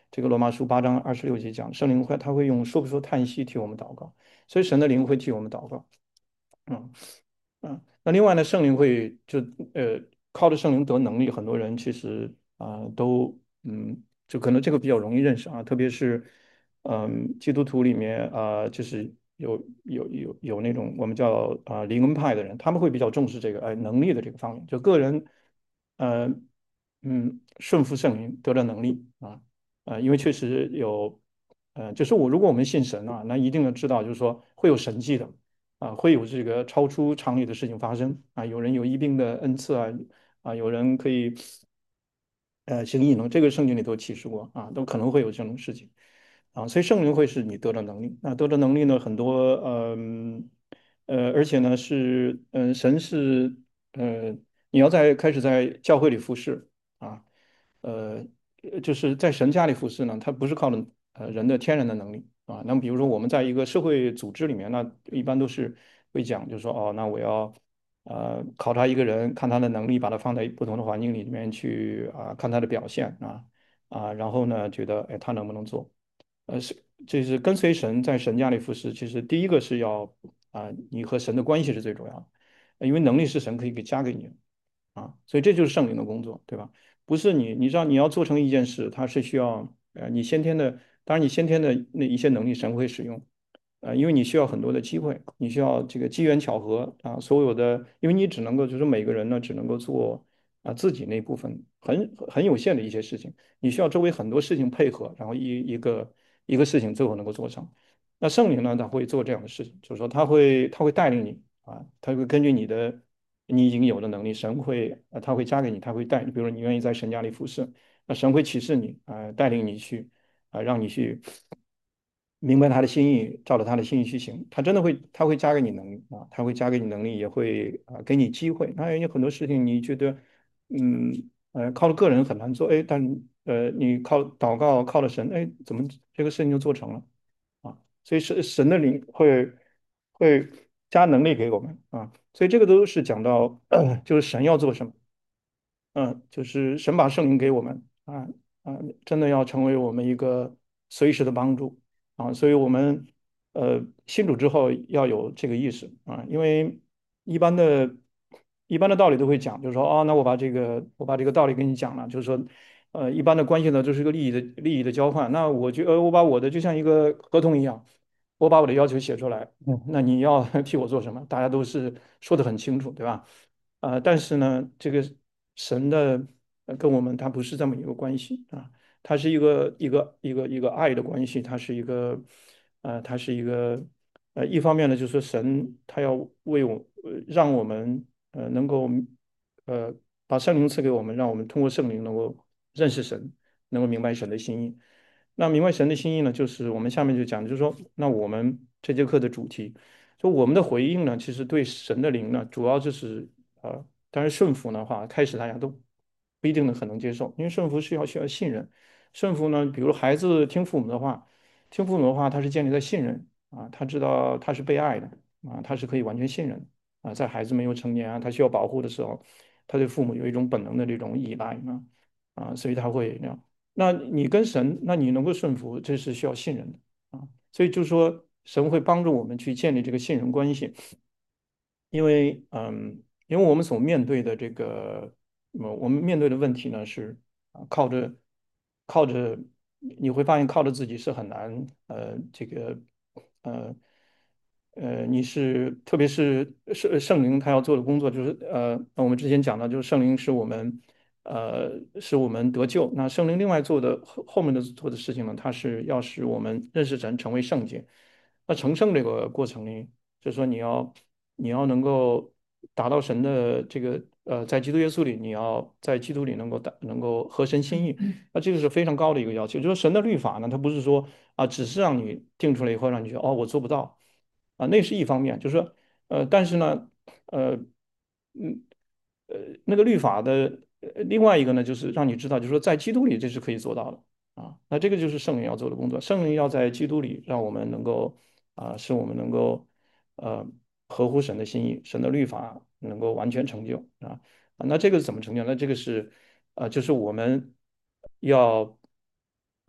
这个罗马书八章二十六节讲，圣灵会他会用说不出叹息替我们祷告，所以神的灵会替我们祷告。嗯。嗯，那另外呢，圣灵会就呃靠着圣灵得能力，很多人其实啊、都嗯，就可能这个比较容易认识啊，特别是嗯基督徒里面啊、就是有有有有那种我们叫啊、灵恩派的人，他们会比较重视这个哎能力的这个方面，就个人呃嗯顺服圣灵得到能力啊。呃，因为确实有呃就是我如果我们信神啊，那一定要知道就是说会有神迹的。啊，会有这个超出常理的事情发生啊，有人有医病的恩赐啊，啊，有人可以呃行异能，这个圣经里都启示过啊，都可能会有这种事情啊，所以圣灵会是你得的能力，那得的能力呢，很多嗯呃，而且呢是嗯、呃神是呃你要在开始在教会里服侍啊，呃，呃就是在神家里服侍呢，它不是靠的呃人的天然的能力啊。那么比如说我们在一个社会组织里面，那一般都是会讲，就是说哦，那我要呃考察一个人，看他的能力，把他放在不同的环境里面去啊，看他的表现啊啊，然后呢，觉得哎他能不能做？呃，是这是跟随神在神家里服侍，其实第一个是要啊，你和神的关系是最重要的，呃因为能力是神可以给加给你的。啊，所以这就是圣灵的工作，对吧？不是你，你知道你要做成一件事，它是需要呃你先天的，当然你先天的那一些能力神会使用，呃，因为你需要很多的机会，你需要这个机缘巧合啊，所有的，因为你只能够就是每个人呢只能够做啊自己那部分很很有限的一些事情，你需要周围很多事情配合，然后一一个一个事情最后能够做成。那圣灵呢，他会做这样的事情，就是说他会他会带领你啊，他会根据你的你已经有的能力，神会呃他会加给你，他会带你，比如说你愿意在神家里服侍，那神会启示你啊、呃带领你去啊、让你去明白他的心意，照着他的心意去行，他真的会他会加给你能力啊，他会加给你能力，也会啊、给你机会。那有很多事情你觉得嗯呃靠着个人很难做，哎，但呃你靠祷告靠了神，哎，怎么这个事情就做成了？啊，所以神神的灵会会加能力给我们啊，所以这个都是讲到，就是神要做什么，嗯，就是神把圣灵给我们啊啊，真的要成为我们一个随时的帮助啊，所以我们呃信主之后要有这个意识啊，因为一般的一般的道理都会讲，就是说啊，那我把这个我把这个道理跟你讲了，就是说呃一般的关系呢，就是一个利益的利益的交换，那我觉呃我把我的就像一个合同一样。我把我的要求写出来，嗯，那你要替我做什么？大家都是说得很清楚，对吧？呃，但是呢，这个神的呃跟我们他不是这么一个关系啊，他是一个一个一个一个爱的关系，他是一个呃，他是一个呃，一方面呢，就是说神他要为我呃让我们呃能够呃把圣灵赐给我们，让我们通过圣灵能够认识神，能够明白神的心意。那明白神的心意呢，就是我们下面就讲，就是说，那我们这节课的主题，就我们的回应呢，其实对神的灵呢，主要就是呃，当然顺服的话，开始大家都不一定能很能接受，因为顺服是要需要信任。顺服呢，比如孩子听父母的话，听父母的话，他是建立在信任啊，他知道他是被爱的啊，他是可以完全信任的啊，在孩子没有成年啊，他需要保护的时候，他对父母有一种本能的这种依赖啊啊，所以他会那样。那你跟神，那你能够顺服，这是需要信任的啊。所以就是说，神会帮助我们去建立这个信任关系，因为嗯，因为我们所面对的这个，呃我们面对的问题呢是啊，靠着靠着，你会发现靠着自己是很难，呃，这个呃呃，你是特别是圣圣灵他要做的工作，就是呃，那我们之前讲到，就是圣灵是我们呃使我们得救。那圣灵另外做的后后面的做的事情呢，它是要使我们认识神，成为圣洁。那成圣这个过程里，就是说你要你要能够达到神的这个呃，在基督耶稣里，你要在基督里能够达能够合神心意。那这个是非常高的一个要求。就是说神的律法呢，它不是说啊，只是让你定出来以后让你觉得哦，我做不到。啊，那是一方面，就是说，呃，但是呢，呃，嗯，呃，那个律法的呃另外一个呢，就是让你知道，就是说，在基督里这是可以做到的啊。那这个就是圣灵要做的工作，圣灵要在基督里让我们能够啊，使我们能够呃合乎神的心意，神的律法能够完全成就啊。啊，那这个怎么成就？那这个是呃，就是我们要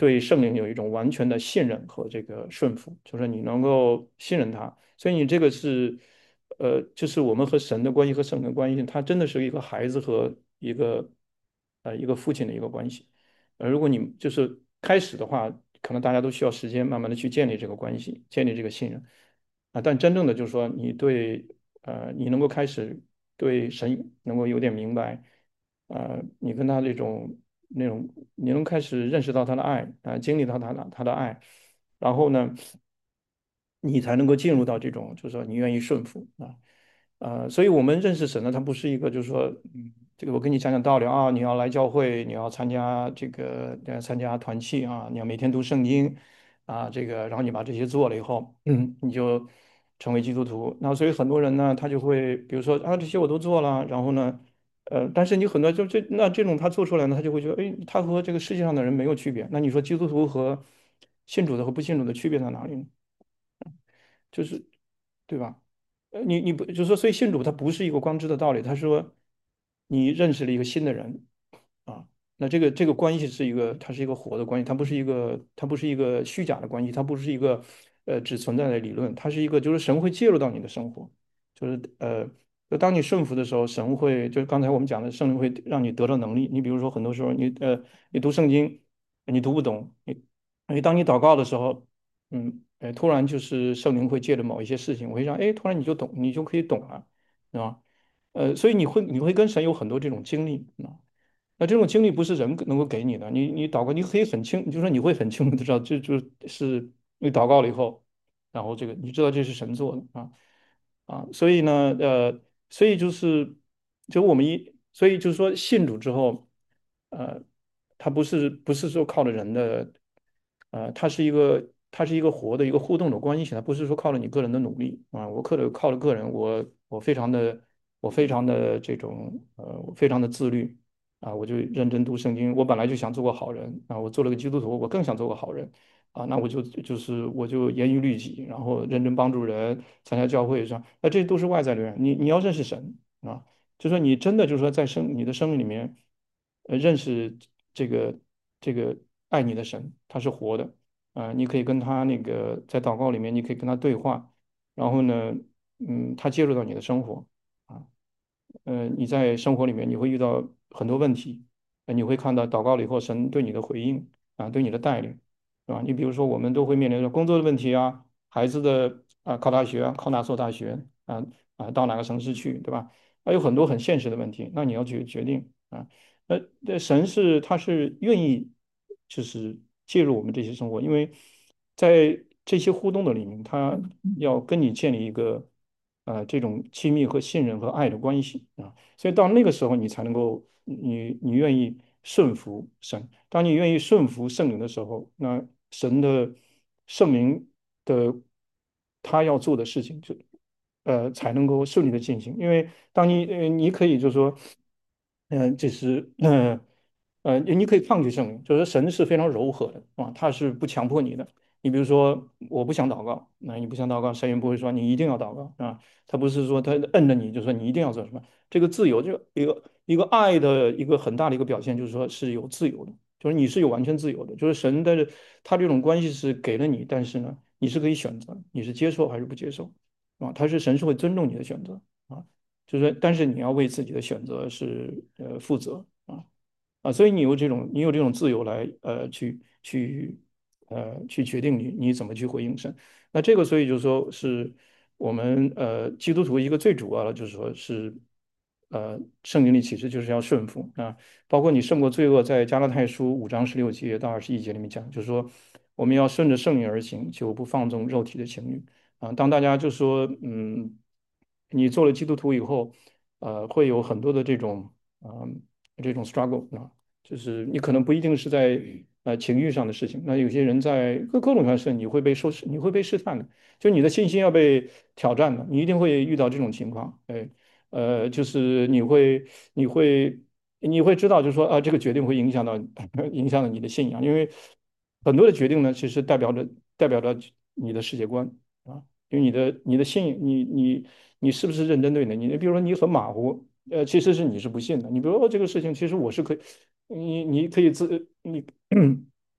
对圣灵有一种完全的信任和这个顺服，就是你能够信任他，所以你这个是，呃，就是我们和神的关系和圣灵的关系，它真的是一个孩子和一个呃一个父亲的一个关系。呃，如果你就是开始的话，可能大家都需要时间，慢慢的去建立这个关系，建立这个信任啊。但真正的就是说，你对呃，你能够开始对神能够有点明白，呃，你跟他这种那种，你能开始认识到他的爱啊、经历到他的他的爱，然后呢，你才能够进入到这种，就是说你愿意顺服啊。呃，所以我们认识神呢，它不是一个，就是说，嗯，这个我跟你讲讲道理啊，你要来教会，你要参加这个，呃，参加团契啊，你要每天读圣经啊，这个，然后你把这些做了以后，嗯，你就成为基督徒。那所以很多人呢，他就会，比如说啊，这些我都做了，然后呢，呃，但是你很多就这那这种他做出来呢，他就会觉得，哎，他和这个世界上的人没有区别。那你说基督徒和信主的和不信主的区别在哪里呢？就是对吧？呃，你你不就是说，所以信主它不是一个光知的道理，他说你认识了一个新的人啊，那这个这个关系是一个，它是一个活的关系，它不是一个它不是一个虚假的关系，它不是一个呃只存在的理论，它是一个就是神会介入到你的生活，就是呃，就当你顺服的时候，神会就是刚才我们讲的，圣灵会让你得到能力。你比如说很多时候你呃你读圣经你读不懂，你你当你祷告的时候。嗯，哎，突然就是圣灵会借着某一些事情，我会让，哎，突然你就懂，你就可以懂了，是吧？呃，所以你会你会跟神有很多这种经历啊。那这种经历不是人能够给你的，你你祷告，你可以很清，就是说你会很清楚的知道，这就是你祷告了以后，然后这个你知道这是神做的啊啊，所以呢，呃，所以就是就我们一，所以就是说信主之后，呃，他不是不是说靠着人的。呃，它是一个它是一个活的一个互动的关系，它不是说靠了你个人的努力啊，我靠了靠了个人，我我非常的我非常的这种呃，我非常的自律啊，我就认真读圣经，我本来就想做个好人啊，我做了个基督徒，我更想做个好人啊，那我就就是我就严于律己，然后认真帮助人，参加教会上，那这都是外在的人，你你要认识神啊，就说你真的就是说在生你的生命里面，呃，认识这个这个爱你的神，他是活的。啊、你可以跟他那个在祷告里面，你可以跟他对话，然后呢，嗯，他介入到你的生活啊，呃，你在生活里面你会遇到很多问题，呃你会看到祷告了以后神对你的回应啊，对你的带领，是吧？你比如说我们都会面临着工作的问题啊，孩子的啊考大学啊，考哪所大学啊啊，到哪个城市去，对吧？还有很多很现实的问题，那你要去决定啊。那那神是他是愿意就是介入我们这些生活，因为在这些互动的里面，他要跟你建立一个呃这种亲密和信任和爱的关系啊，所以到那个时候你才能够你你愿意顺服神，当你愿意顺服圣灵的时候，那神的圣灵的他要做的事情就呃才能够顺利的进行，因为当你呃你可以就是说。嗯，这是嗯呃，你可以抗拒圣灵，就是说神是非常柔和的啊，他是不强迫你的。你比如说，我不想祷告，那你不想祷告，神也不会说你一定要祷告啊，他不是说他摁着你，就说你一定要做什么。这个自由，就一个一个爱的一个很大的一个表现，就是说是有自由的，就是你是有完全自由的，就是神的他这种关系是给了你，但是呢，你是可以选择，你是接受还是不接受啊？他是神是会尊重你的选择啊。就是说，但是你要为自己的选择是呃负责啊啊，所以你有这种你有这种自由来呃去去呃去决定你你怎么去回应神。那这个所以就是说是我们呃基督徒一个最主要的就是说是呃圣经里其实就是要顺服啊，包括你胜过罪恶，在加拉太书五章十六节到二十一节里面讲，就是说我们要顺着圣灵而行，就不放纵肉体的情欲。啊，当大家就说，嗯，你做了基督徒以后，呃，会有很多的这种，嗯、这种 struggle 啊，就是你可能不一定是在呃情欲上的事情，那有些人在各各种各样的事，你会被受试，你会被试探的，就你的信心要被挑战的，你一定会遇到这种情况，哎，呃，就是你会，你会。你会知道，就是说啊，这个决定会影响到影响到你的信仰，因为很多的决定呢，其实代表着代表着你的世界观啊，因为你的你的信，你你你是不是认真对的？你比如说你很马虎，呃，其实是你是不信的。你比如说哦，这个事情其实我是可以，你你可以自你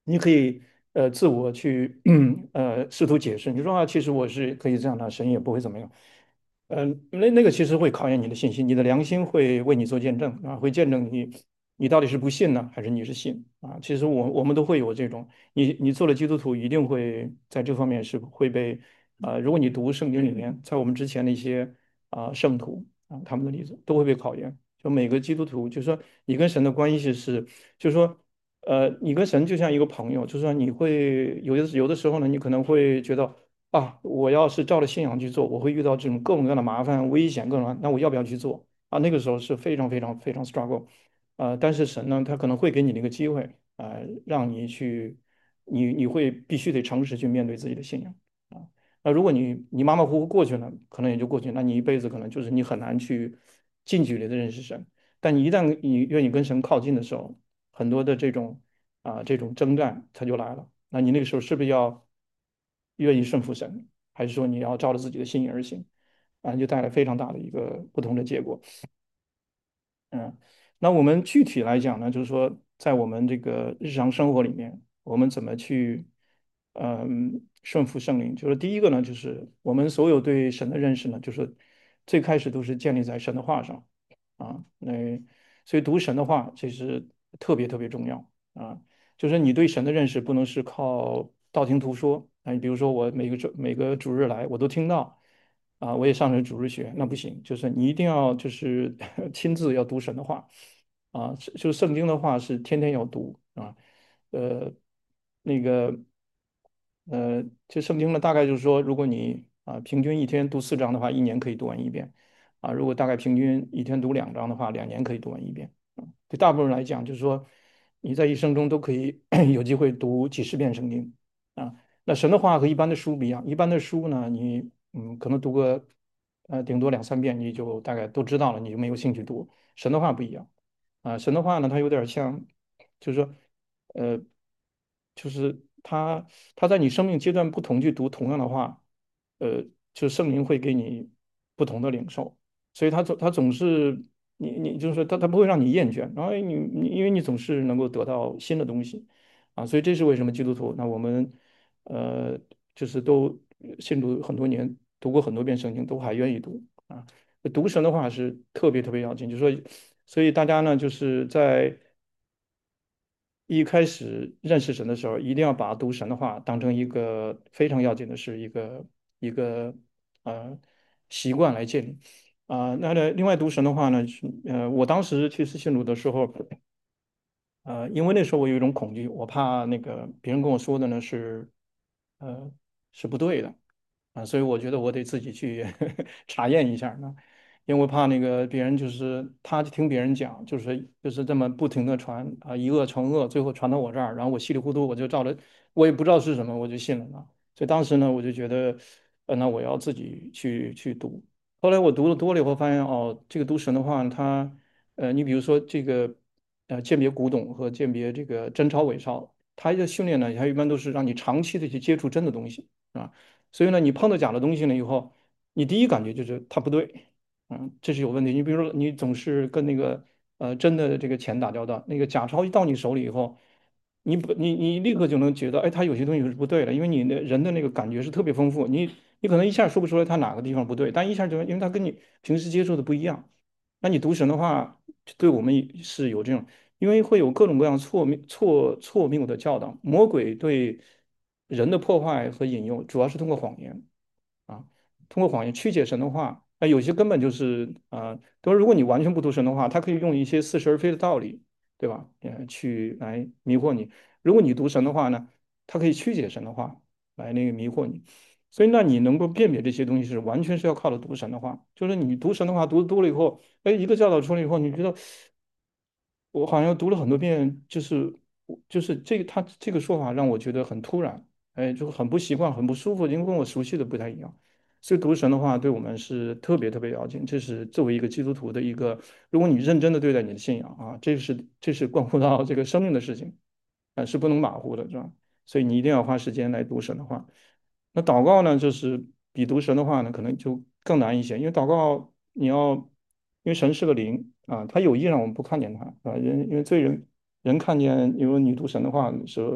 你可以呃自我去呃试图解释，你说啊，其实我是可以这样的，神也不会怎么样。嗯、那那个其实会考验你的信心，你的良心会为你做见证啊，会见证你你到底是不信呢，还是你是信啊？其实我我们都会有这种，你你做了基督徒，一定会在这方面是会被啊、如果你读圣经里面，在我们之前的一些啊、圣徒啊他们的例子都会被考验。就每个基督徒，就是说你跟神的关系是，就是说。呃，你跟神就像一个朋友，就是说你会有的有的时候呢，你可能会觉得啊，我要是照着信仰去做，我会遇到这种各种各样的麻烦、危险，各种，那我要不要去做啊？那个时候是非常非常非常 struggle，呃，但是神呢，他可能会给你那个机会，啊，让你去，你你会必须得诚实去面对自己的信仰啊。那如果你你马马虎虎过去了，可能也就过去，那你一辈子可能就是你很难去近距离的认识神。但你一旦你愿意跟神靠近的时候，很多的这种啊这种征战它就来了。那你那个时候是不是要愿意顺服神，还是说你要照着自己的心意而行？啊，就带来非常大的一个不同的结果。嗯，那我们具体来讲呢，就是说，在我们这个日常生活里面，我们怎么去，嗯，顺服圣灵？就是第一个呢，就是我们所有对神的认识呢，就是最开始都是建立在神的话上啊。那所以读神的话，其实特别特别重要啊。就是你对神的认识不能是靠道听途说。啊，你比如说我每个周每个主日来，我都听到。啊，我也上了主日学，那不行，就是你一定要就是亲自要读神的话啊，是就圣经的话是天天要读啊。呃，那个呃，就圣经呢，大概就是说，如果你啊平均一天读四章的话，一年可以读完一遍啊。如果大概平均一天读两章的话，两年可以读完一遍。啊，对大部分人来讲，就是说你在一生中都可以有机会读几十遍圣经啊。那神的话和一般的书不一样，一般的书呢，你嗯可能读个呃顶多两三遍，你就大概都知道了，你就没有兴趣读。神的话不一样啊，神的话呢，它有点像，就是说呃，就是他他在你生命阶段不同去读同样的话，呃，就圣灵会给你不同的领受，所以他总他总是你你就是说他他不会让你厌倦，然后你你因为你总是能够得到新的东西啊，所以这是为什么基督徒那我们呃就是都信主很多年，读过很多遍圣经，都还愿意读啊。读神的话是特别特别要紧，就是说，所以大家呢就是在一开始认识神的时候，一定要把读神的话当成一个非常要紧的事，一个一个呃习惯来建立啊。那呢，另外读神的话呢，是呃，我当时去私信主的时候，呃，因为那时候我有一种恐惧，我怕那个别人跟我说的呢是呃是不对的啊，所以我觉得我得自己去查验一下呢。因为我怕那个别人就是他听别人讲，就是就是这么不停的传啊，以恶传恶，最后传到我这儿，然后我稀里糊涂我就照着，我也不知道是什么，我就信了呢。所以当时呢，我就觉得，呃，那我要自己去去读。后来我读的多了以后，发现哦，这个读神的话，它呃，你比如说这个呃鉴别古董和鉴别这个真钞伪钞，它的训练呢，它一般都是让你长期的去接触真的东西啊。所以呢，你碰到假的东西了以后，你第一感觉就是它不对。嗯，这是有问题。你比如说，你总是跟那个呃真的这个钱打交道，那个假钞一到你手里以后，你不你你立刻就能觉得，哎，它有些东西是不对的，因为你的人的那个感觉是特别丰富，你你可能一下说不出来它哪个地方不对，但一下就因为它跟你平时接触的不一样。那你读神的话，对我们是有这种，因为会有各种各样错谬错错谬的教导，魔鬼对人的破坏和引诱，主要是通过谎言。啊，通过谎言曲解神的话，那有些根本就是啊，都如果你完全不读神的话，他可以用一些似是而非的道理，对吧？呃，去来迷惑你。如果你读神的话呢，他可以曲解神的话来那个迷惑你。所以，那你能够辨别这些东西是完全是要靠着读神的话，就是你读神的话读多了以后，哎，一个教导出来以后，你觉得我好像读了很多遍，就是就是这个他这个说法让我觉得很突然，哎，就很不习惯，很不舒服，因为跟我熟悉的不太一样。所以读神的话，对我们是特别特别要紧。这是作为一个基督徒的一个，如果你认真的对待你的信仰啊，这是这是关乎到这个生命的事情，啊，是不能马虎的，是吧？所以你一定要花时间来读神的话。那祷告呢，就是比读神的话呢，可能就更难一些，因为祷告你要，因为神是个灵啊，他有意让我们不看见他啊，人因为罪人人看见，因为你读神的话的时候，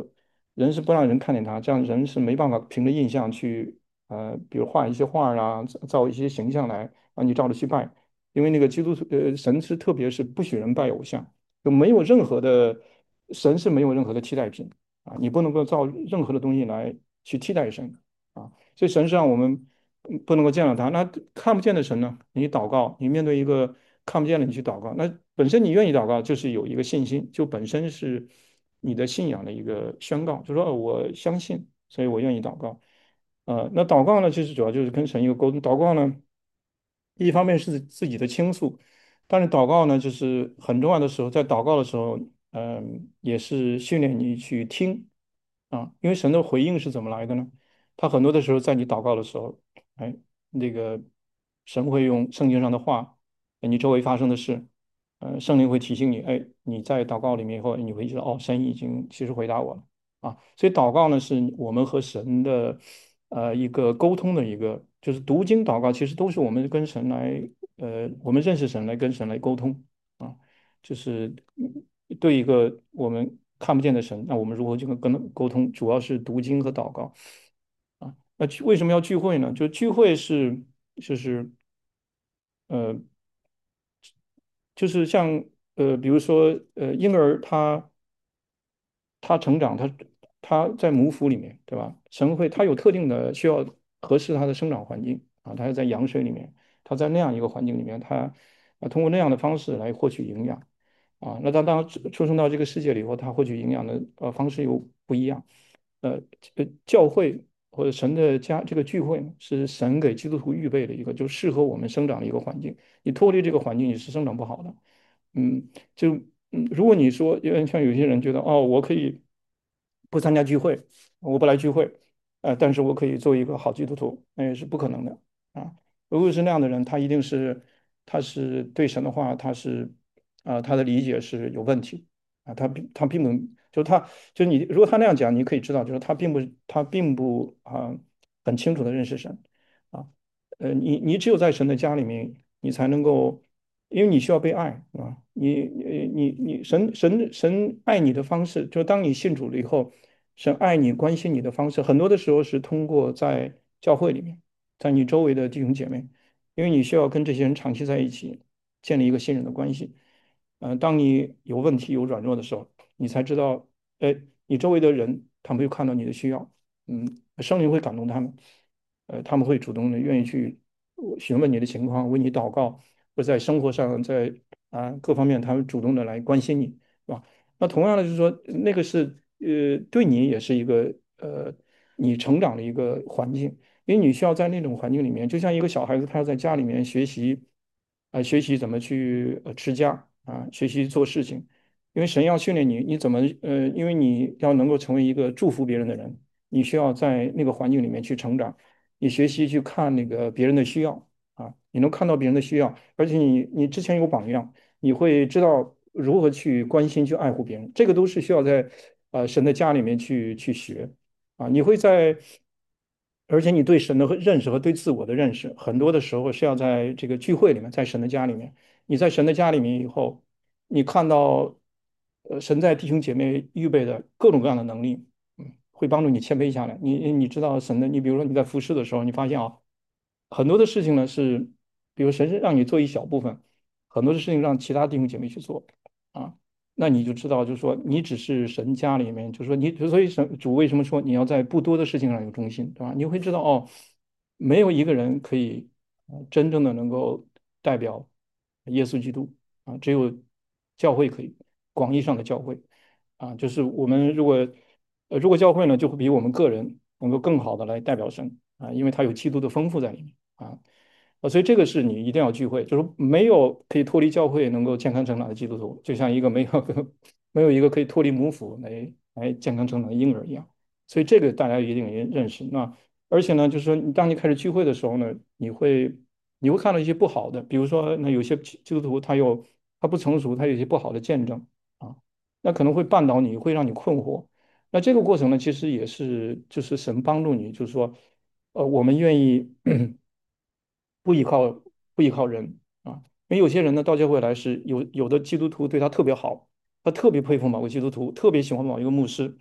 人是不让人看见他，这样人是没办法凭着印象去呃，比如画一些画儿啊，造造一些形象来让你照着去拜，因为那个基督徒呃神是特别是不许人拜偶像，就没有任何的神是没有任何的替代品啊，你不能够造任何的东西来去替代神啊，所以神是让我们嗯不能够见到他。那看不见的神呢？你祷告，你面对一个看不见的你去祷告，那本身你愿意祷告，就是有一个信心，就本身是你的信仰的一个宣告，就说哦我相信，所以我愿意祷告。呃，那祷告呢，其实主要就是跟神一个沟通。祷告呢，一方面是自己的倾诉，但是祷告呢，就是很重要的时候，在祷告的时候，嗯、也是训练你去听啊，因为神的回应是怎么来的呢？他很多的时候在你祷告的时候，哎，那个神会用圣经上的话，哎你周围发生的事，呃，圣灵会提醒你，哎，你在祷告里面以后，你会知道，哦，神已经其实回答我了。啊，所以祷告呢，是我们和神的呃一个沟通的一个，就是读经祷告，其实都是我们跟神来，呃，我们认识神来跟神来沟通啊，就是嗯对一个我们看不见的神，那我们如何去跟跟他沟通？主要是读经和祷告啊。那聚为什么要聚会呢？就聚会是就是呃就是像呃比如说呃婴儿他。他成长，他他在母腹里面，对吧？神会他有特定的需要合适他的生长环境啊，他在羊水里面，他在那样一个环境里面，他啊通过那样的方式来获取营养啊。那他当出出生到这个世界里以后，他获取营养的呃方式又不一样。呃呃，教会或者神的家这个聚会呢，是神给基督徒预备的一个就适合我们生长的一个环境。你脱离这个环境，你是生长不好的。嗯，就嗯，如果你说，因为像有些人觉得，哦，我可以不参加聚会，我不来聚会，呃，但是我可以做一个好基督徒，那也是不可能的啊。如果是那样的人，他一定是他是对神的话，他是啊、他的理解是有问题啊，他并他并不就他就你如果他那样讲，你可以知道，就是他并不他并不啊、很清楚的认识神啊，呃，你你只有在神的家里面，你才能够。因为你需要被爱，啊，你你你你神神神爱你的方式，就当你信主了以后，神爱你、关心你的方式，很多的时候是通过在教会里面，在你周围的弟兄姐妹，因为你需要跟这些人长期在一起，建立一个信任的关系。嗯、当你有问题、有软弱的时候，你才知道，哎，你周围的人他们会看到你的需要，嗯，圣灵会感动他们，呃，他们会主动的愿意去询问你的情况，为你祷告。或者在生活上，在啊各方面，他们主动的来关心你，是吧？那同样的，就是说，那个是呃，对你也是一个呃，你成长的一个环境，因为你需要在那种环境里面，就像一个小孩子，他要在家里面学习，啊、学习怎么去呃持家啊，学习做事情，因为神要训练你，你怎么呃，因为你要能够成为一个祝福别人的人，你需要在那个环境里面去成长，你学习去看那个别人的需要。啊，你能看到别人的需要，而且你你之前有榜样，你会知道如何去关心、去爱护别人，这个都是需要在呃神的家里面去去学啊。你会在，而且你对神的认识和对自我的认识，很多的时候是要在这个聚会里面，在神的家里面。你在神的家里面以后，你看到呃神在弟兄姐妹预备的各种各样的能力，嗯，会帮助你谦卑下来。你你知道神的，你比如说你在服侍的时候，你发现啊。很多的事情呢是，比如神是让你做一小部分，很多的事情让其他弟兄姐妹去做啊，那你就知道，就是说你只是神家里面，就是说你，所以神主为什么说你要在不多的事情上有忠心，对吧？你会知道哦，没有一个人可以呃真正的能够代表耶稣基督啊，只有教会可以，广义上的教会啊，就是我们如果呃如果教会呢，就会比我们个人能够更好的来代表神。啊，因为它有基督的丰富在里面啊，啊，所以这个是你一定要聚会，就是没有可以脱离教会能够健康成长的基督徒，就像一个没有没有一个可以脱离母腹来来健康成长的婴儿一样，所以这个大家一定也认识。那而且呢，就是说，你当你开始聚会的时候呢，你会你会看到一些不好的，比如说，那有些基督徒他有他不成熟，他有一些不好的见证啊，那可能会绊倒你，会让你困惑。那这个过程呢，其实也是就是神帮助你，就是说。呃，我们愿意不依靠不依靠人啊，因为有些人呢到教会来是有有的基督徒对他特别好，他特别佩服某个基督徒，特别喜欢某一个牧师，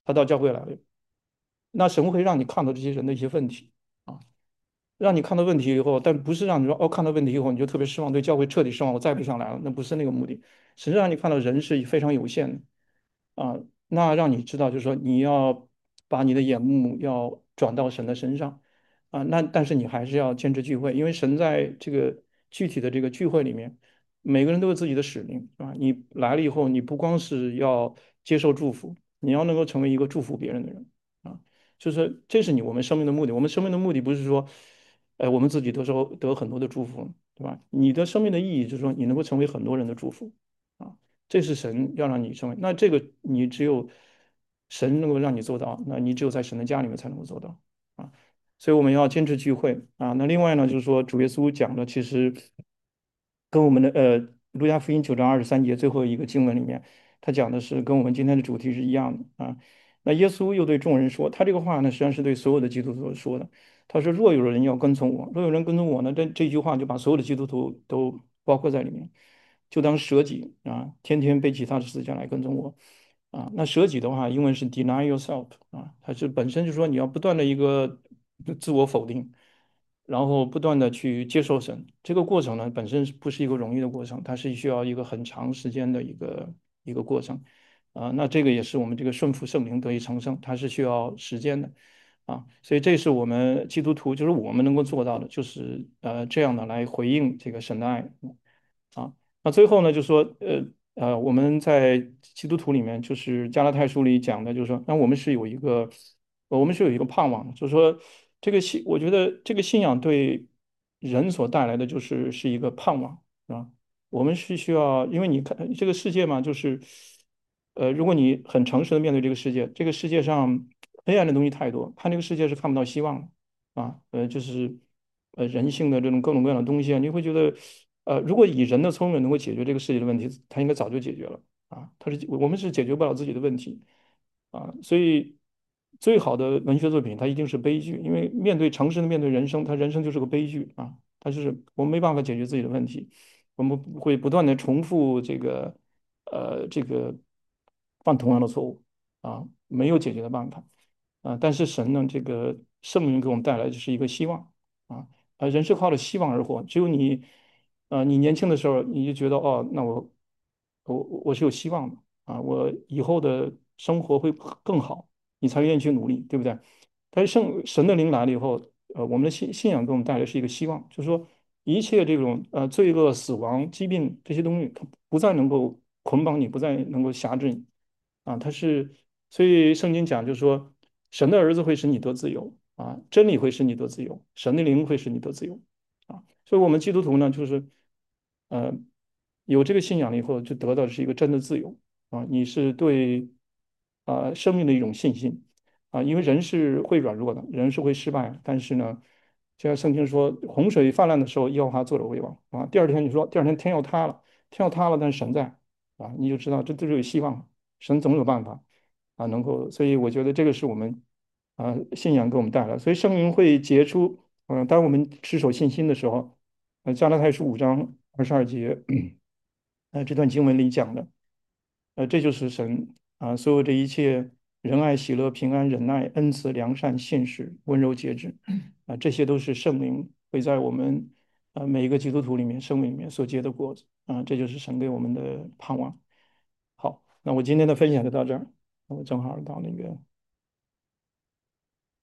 他到教会来了，那神会让你看到这些人的一些问题啊，让你看到问题以后，但不是让你说哦，看到问题以后你就特别失望，对教会彻底失望，我再不想来了，那不是那个目的，实际上你看到人是非常有限的。啊，那让你知道，就是说你要把你的眼目要转到神的身上啊，那但是你还是要坚持聚会，因为神在这个具体的这个聚会里面，每个人都有自己的使命啊。你来了以后，你不光是要接受祝福，你要能够成为一个祝福别人的人啊，就是这是你我们生命的目的。我们生命的目的不是说，哎，我们自己得受得很多的祝福，对吧？你的生命的意义就是说，你能够成为很多人的祝福。啊。这是神要让你成为，那这个你只有神能够让你做到，那你只有在神的家里面才能够做到啊。所以我们要坚持聚会啊。那另外呢，就是说主耶稣讲的，其实跟我们的呃路加福音九章二十三节最后一个经文里面，他讲的是跟我们今天的主题是一样的啊。那耶稣又对众人说，他这个话呢，实际上是对所有的基督徒说的。他说：“若有人要跟从我，若有人跟从我呢，这这句话就把所有的基督徒都包括在里面。就当舍己啊，天天背起他的十字架来跟从我啊。那舍己的话，英文是 deny yourself 啊，它是本身就是说你要不断的一个自我否定，然后不断的去接受神。这个过程呢，本身是不是一个容易的过程？它是需要一个很长时间的一个一个过程啊。那这个也是我们这个顺服圣灵得以成圣，它是需要时间的。啊，所以这是我们基督徒，就是我们能够做到的，就是呃这样的来回应这个神的爱啊。那最后呢，就说呃呃，我们在基督徒里面，就是加拉太书里讲的，就是说，那我们是有一个，我们是有一个盼望的，就是说这个信，我觉得这个信仰对人所带来的就是是一个盼望啊。我们是需要，因为你看这个世界嘛，就是呃，如果你很诚实的面对这个世界，这个世界上黑暗的东西太多，看这个世界是看不到希望的啊。呃，就是呃人性的这种各种各样的东西啊，你会觉得。呃，如果以人的聪明能够解决这个世界的问题，他应该早就解决了啊。他是我们是解决不了自己的问题啊，所以最好的文学作品它一定是悲剧，因为面对诚实的面对人生，他人生就是个悲剧啊。他就是我们没办法解决自己的问题，我们会不断的重复这个呃这个犯同样的错误啊，没有解决的办法啊。但是神呢，这个圣灵给我们带来的是一个希望啊。啊，人是靠着希望而活。只有你，呃，你年轻的时候，你就觉得哦，那我，我我是有希望的啊，我以后的生活会更好，你才愿意去努力，对不对？但是圣神的灵来了以后，呃，我们的信信仰给我们带来是一个希望，就是说一切这种呃罪恶、死亡、疾病这些东西，它不再能够捆绑你，不再能够辖制你啊。它是，所以圣经讲就是说，神的儿子会使你得自由。啊，真理会使你得自由，神的灵会使你得自由啊。所以，我们基督徒呢，就是呃，有这个信仰了以后，就得到的是一个真的自由啊。你是对啊、生命的一种信心啊，因为人是会软弱的，人是会失败的，但是呢，就像圣经说，洪水泛滥的时候，耶和华作者为王啊。第二天你说，第二天天要塌了，天要塌了，但是神在啊，你就知道这都是有希望，神总有办法啊，能够。所以我觉得这个是我们。啊，信仰给我们带来，所以圣灵会结出，嗯、当我们持守信心的时候，呃，加拉太书五章二十二节，呃，这段经文里讲的，呃，这就是神啊，所有这一切仁爱、喜乐、平安、忍耐、恩慈、良善、信实、温柔、节制，啊，这些都是圣灵会在我们啊每一个基督徒里面生命里面所结的果子啊，这就是神给我们的盼望。好，那我今天的分享就到这儿，我正好到那个。